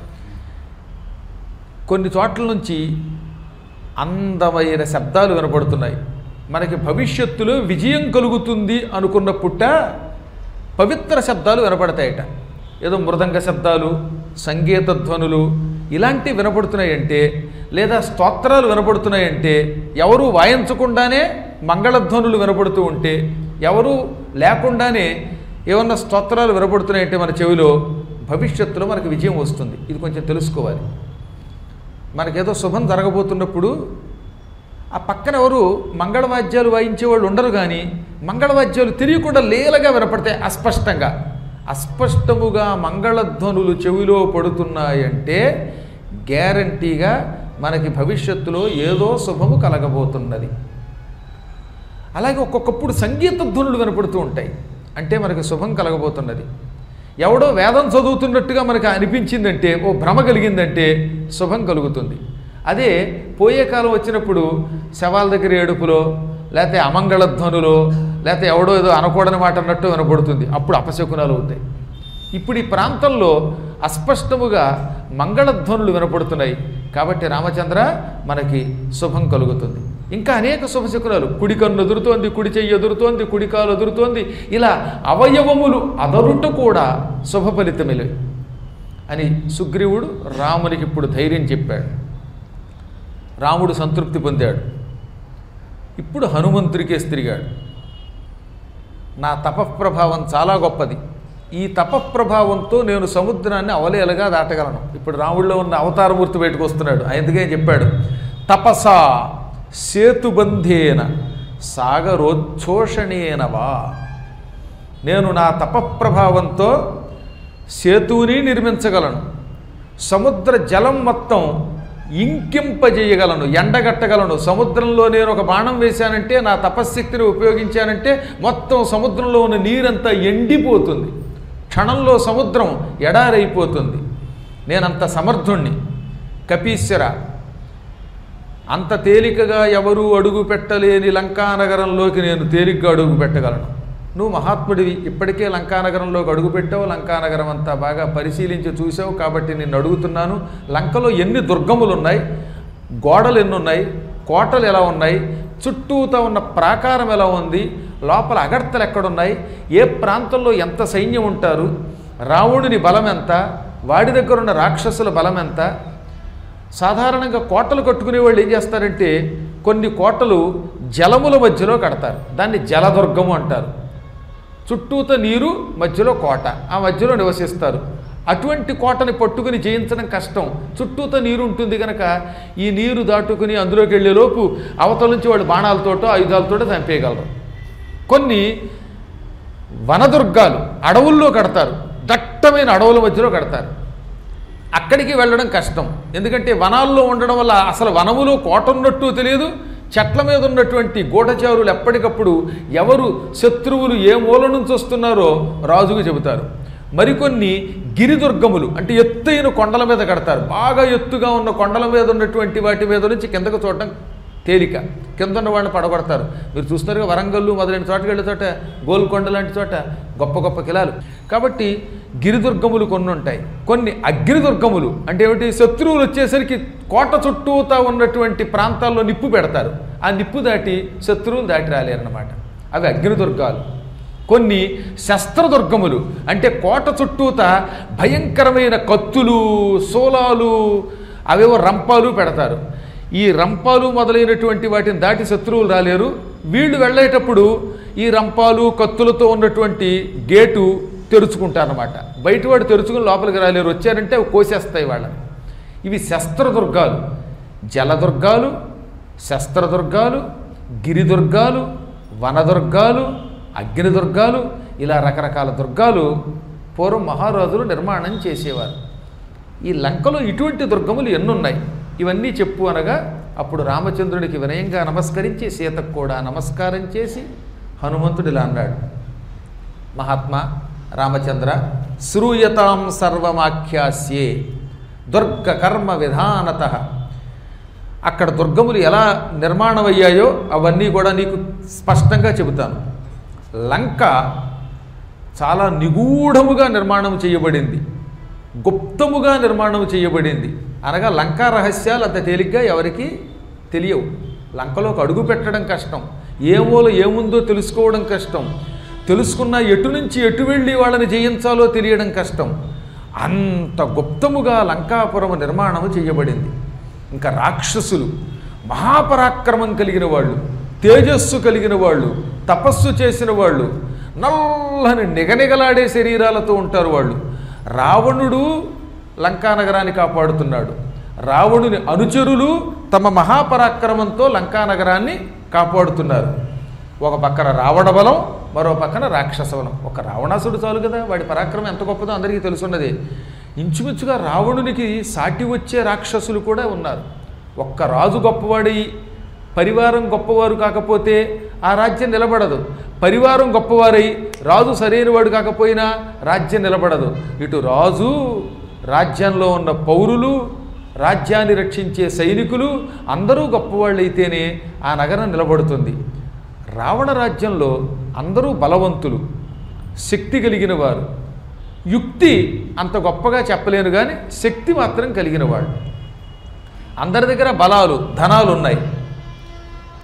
కొన్ని చోట్ల నుంచి అందమైన శబ్దాలు వినపడుతున్నాయి. మనకి భవిష్యత్తులో విజయం కలుగుతుంది అనుకున్న పుట్ట పవిత్ర శబ్దాలు వినపడతాయట. ఏదో మృదంగ శబ్దాలు, సంగీత ధ్వనులు ఇలాంటివి వినపడుతున్నాయంటే, లేదా స్తోత్రాలు వినపడుతున్నాయంటే, ఎవరు వాయించకుండానే మంగళధ్వనులు వినపడుతూ ఉంటే, ఎవరు లేకుండానే ఏమన్నా స్తోత్రాలు వినపడుతున్నాయంటే మన చెవిలో, భవిష్యత్తులో మనకు విజయం వస్తుంది. ఇది కొంచెం తెలుసుకోవాలి. మనకేదో శుభం జరగబోతున్నప్పుడు ఆ పక్కన ఎవరు మంగళవాద్యాలు వాయించేవాళ్ళు ఉండరు, కానీ మంగళవాద్యాలు తెలియకుండా లీలగా వినపడతాయి. అస్పష్టముగా మంగళధ్వనులు చెవిలో పడుతున్నాయంటే గ్యారంటీగా మనకి భవిష్యత్తులో ఏదో శుభము కలగబోతున్నది. అలాగే ఒక్కొక్కప్పుడు సంగీత ధ్వనులు వినపడుతూ ఉంటాయి, అంటే మనకి శుభం కలగబోతున్నది. ఎవడో వేదం చదువుతున్నట్టుగా మనకు అనిపించిందంటే, ఓ భ్రమ కలిగిందంటే శుభం కలుగుతుంది. అదే పోయే కాలం వచ్చినప్పుడు శవాల దగ్గర ఏడుపులో, లేకపోతే అమంగళధ్వనులో, లేకపోతే ఎవడో ఏదో అనకూడని మాట అన్నట్టు వినపడుతుంది. అప్పుడు అపశకునాలు అవుతాయి. ఇప్పుడు ఈ ప్రాంతంలో అస్పష్టముగా మంగళధ్వనులు వినపడుతున్నాయి. కాబట్టి రామచంద్ర మనకి శుభం కలుగుతుంది. ఇంకా అనేక శుభశకునాలు, కుడి కన్ను ఎదురుతోంది, కుడి చెయ్యి ఎదురుతోంది, కుడి కాలు ఎదురుతోంది, ఇలా అవయవములు అదరుట కూడా శుభ ఫలితమిలే అని సుగ్రీవుడు రామునికి ఇప్పుడు ధైర్యం చెప్పాడు. రాముడు సంతృప్తి పొందాడు. ఇప్పుడు హనుమంతుడికేసి తిరిగాడు. నా తపఃప్రభావం చాలా గొప్పది. ఈ తపఃప్రభావంతో నేను సముద్రాన్ని అవలేలగా దాటగలను. ఇప్పుడు రాముడిలో ఉన్న అవతారమూర్తి బయటకు వస్తున్నాడు. అందుకే చెప్పాడు, తపసా సేతుబంధేన సాగరోచ్ఛోషణేనవా. నేను నా తపఃప్రభావంతో సేతువుని నిర్మించగలను, సముద్ర జలం మొత్తం ఇంకింపజేయగలను, ఎండగట్టగలను. సముద్రంలో నేను ఒక బాణం వేశానంటే, నా తపశ్శక్తిని ఉపయోగించానంటే మొత్తం సముద్రంలో ఉన్న నీరంతా ఎండిపోతుంది. క్షణంలో సముద్రం ఎడారైపోతుంది. నేనంత సమర్థుణ్ణి. కపీశ్వర, అంత తేలికగా ఎవరూ అడుగు పెట్టలేని లంకానగరంలోకి నేను తేలిగ్గా అడుగు పెట్టగలను. నువ్వు మహాత్ముడివి, ఇప్పటికే లంకానగరంలోకి అడుగుపెట్టావు, లంకానగరం అంతా బాగా పరిశీలించి చూసావు. కాబట్టి నిన్ను అడుగుతున్నాను, లంకలో ఎన్ని దుర్గములు ఉన్నాయి, గోడలు ఎన్ని ఉన్నాయి, కోటలు ఎలా ఉన్నాయి, చుట్టూతా ఉన్న ప్రాకారం ఎలా ఉంది, లోపల అగర్తలు ఎక్కడున్నాయి, ఏ ప్రాంతంలో ఎంత సైన్యం ఉంటారు, రావణుని బలం ఎంత, వాడి దగ్గర ఉన్న రాక్షసుల బలం ఎంత. సాధారణంగా కోటలు కట్టుకునే వాళ్ళు ఏం చేస్తారంటే, కొన్ని కోటలు జలముల మధ్యలో కడతారు, దాన్ని జలదుర్గము అంటారు. చుట్టూత నీరు, మధ్యలో కోట, ఆ మధ్యలో నివసిస్తారు. అటువంటి కోటని పట్టుకుని జయించడం కష్టం. చుట్టూత నీరు ఉంటుంది కనుక ఈ నీరు దాటుకుని అందులోకి వెళ్ళేలోపు అవతల నుంచి వాళ్ళు బాణాలతోటో ఆయుధాలతోటో చంపేయగలరు. కొన్ని వనదుర్గాలు అడవుల్లో కడతారు, దట్టమైన అడవుల మధ్యలో కడతారు. అక్కడికి వెళ్ళడం కష్టం. ఎందుకంటే వనాల్లో ఉండడం వల్ల అసలు వనములో కోట ఉన్నట్టు తెలియదు. చెట్ల మీద ఉన్నటువంటి గూఢచారులు ఎప్పటికప్పుడు ఎవరు శత్రువులు ఏ మూల నుంచి వస్తున్నారో రాజుకు చెబుతారు. మరికొన్ని గిరిదుర్గములు అంటే ఎత్తైన కొండల మీద కడతారు. బాగా ఎత్తుగా ఉన్న కొండల మీద ఉన్నటువంటి వాటి మీద నుంచి కిందకు చూడడం తేలిక, కింద ఉన్న వాళ్ళని పడగొడతారు. మీరు చూస్తున్నారుగా వరంగల్లు మొదలైన చోటకి వెళ్ళే చోట, గోల్కొండ లాంటి చోట గొప్ప గొప్ప కిలాలు. కాబట్టి గిరిదుర్గములు కొన్ని ఉంటాయి. కొన్ని అగ్నిదుర్గములు అంటే ఏమిటి, శత్రువులు వచ్చేసరికి కోట చుట్టూతా ఉన్నటువంటి ప్రాంతాల్లో నిప్పు పెడతారు. ఆ నిప్పు దాటి శత్రువులు దాటి రాలేరన్నమాట. అవి అగ్నిదుర్గాలు. కొన్ని శస్త్రదుర్గములు అంటే కోట చుట్టూత భయంకరమైన కత్తులు, శూలాలు, అవేవో రంపాలు పెడతారు. ఈ రంపాలు మొదలైనటువంటి వాటిని దాటి శత్రువులు రాలేరు. వీళ్ళు వెళ్ళేటప్పుడు ఈ రంపాలు కత్తులతో ఉన్నటువంటి గేటు తెరుచుకుంటారన్నమాట. బయటవాడు తెరుచుకుని లోపలికి రాలేరు. వచ్చారంటే అవి కోసేస్తాయి వాళ్ళని. ఇవి శస్త్రదుర్గాలు. జలదుర్గాలు, శస్త్రదుర్గాలు, గిరిదుర్గాలు, వనదుర్గాలు, అగ్నిదుర్గాలు, ఇలా రకరకాల దుర్గాలు పూర్వం మహారాజులు నిర్మాణం చేసేవారు. ఈ లంకలో ఇటువంటి దుర్గములు ఎన్నున్నాయి, ఇవన్నీ చెప్పు అనగా అప్పుడు రామచంద్రుడికి వినయంగా నమస్కరించి సీతకు కూడా నమస్కారం చేసి హనుమంతుడు ఇలా అన్నాడు, మహాత్మా రామచంద్ర, శ్రూయతాం సర్వమాఖ్యాస్యే దుర్గ కర్మ విధానత. అక్కడ దుర్గములు ఎలా నిర్మాణమయ్యాయో అవన్నీ కూడా నీకు స్పష్టంగా చెబుతాను. లంక చాలా నిగూఢముగా నిర్మాణం చేయబడింది, గుప్తముగా నిర్మాణం చేయబడింది. అనగా లంకా రహస్యాలు అంత తేలిగ్గా ఎవరికి తెలియవు. లంకలోకి అడుగు పెట్టడం కష్టం, ఏ మూల ఏముందో తెలుసుకోవడం కష్టం, తెలుసుకున్న ఎటు నుంచి ఎటు వెళ్ళి వాళ్ళని జయించాలో తెలియడం కష్టం. అంత గుప్తముగా లంకాపురము నిర్మాణము చేయబడింది. ఇంకా రాక్షసులు మహాపరాక్రమం కలిగిన వాళ్ళు, తేజస్సు కలిగిన వాళ్ళు, తపస్సు చేసిన వాళ్ళు, నల్లని నిగనిగలాడే శరీరాలతో ఉంటారు వాళ్ళు. రావణుడు లంకానగరాన్ని కాపాడుతున్నాడు. రావణుని అనుచరులు తమ మహాపరాక్రమంతో లంకానగరాన్ని కాపాడుతున్నారు. ఒక పక్కన రావణ బలం, మరో పక్కన రాక్షస బలం. ఒక రావణాసుడు చాలు కదా, వాడి పరాక్రమం ఎంత గొప్పదో అందరికీ తెలుసున్నది. ఇంచుమించుగా రావణునికి సాటి వచ్చే రాక్షసులు కూడా ఉన్నారు. ఒక్క రాజు గొప్పవాడి పరివారం గొప్పవారు కాకపోతే ఆ రాజ్యం నిలబడదు. పరివారం గొప్పవారై రాజు సరైన వాడు కాకపోయినా రాజ్యం నిలబడదు. ఇటు రాజు, రాజ్యంలో ఉన్న పౌరులు, రాజ్యాన్ని రక్షించే సైనికులు అందరూ గొప్పవాళ్ళైతేనే ఆ నగరం నిలబడుతుంది. రావణ రాజ్యంలో అందరూ బలవంతులు, శక్తి కలిగిన వారు. యుక్తి అంత గొప్పగా చెప్పలేను కానీ శక్తి మాత్రం కలిగిన వాళ్ళు. అందరి దగ్గర బలాలు ధనాలు ఉన్నాయి.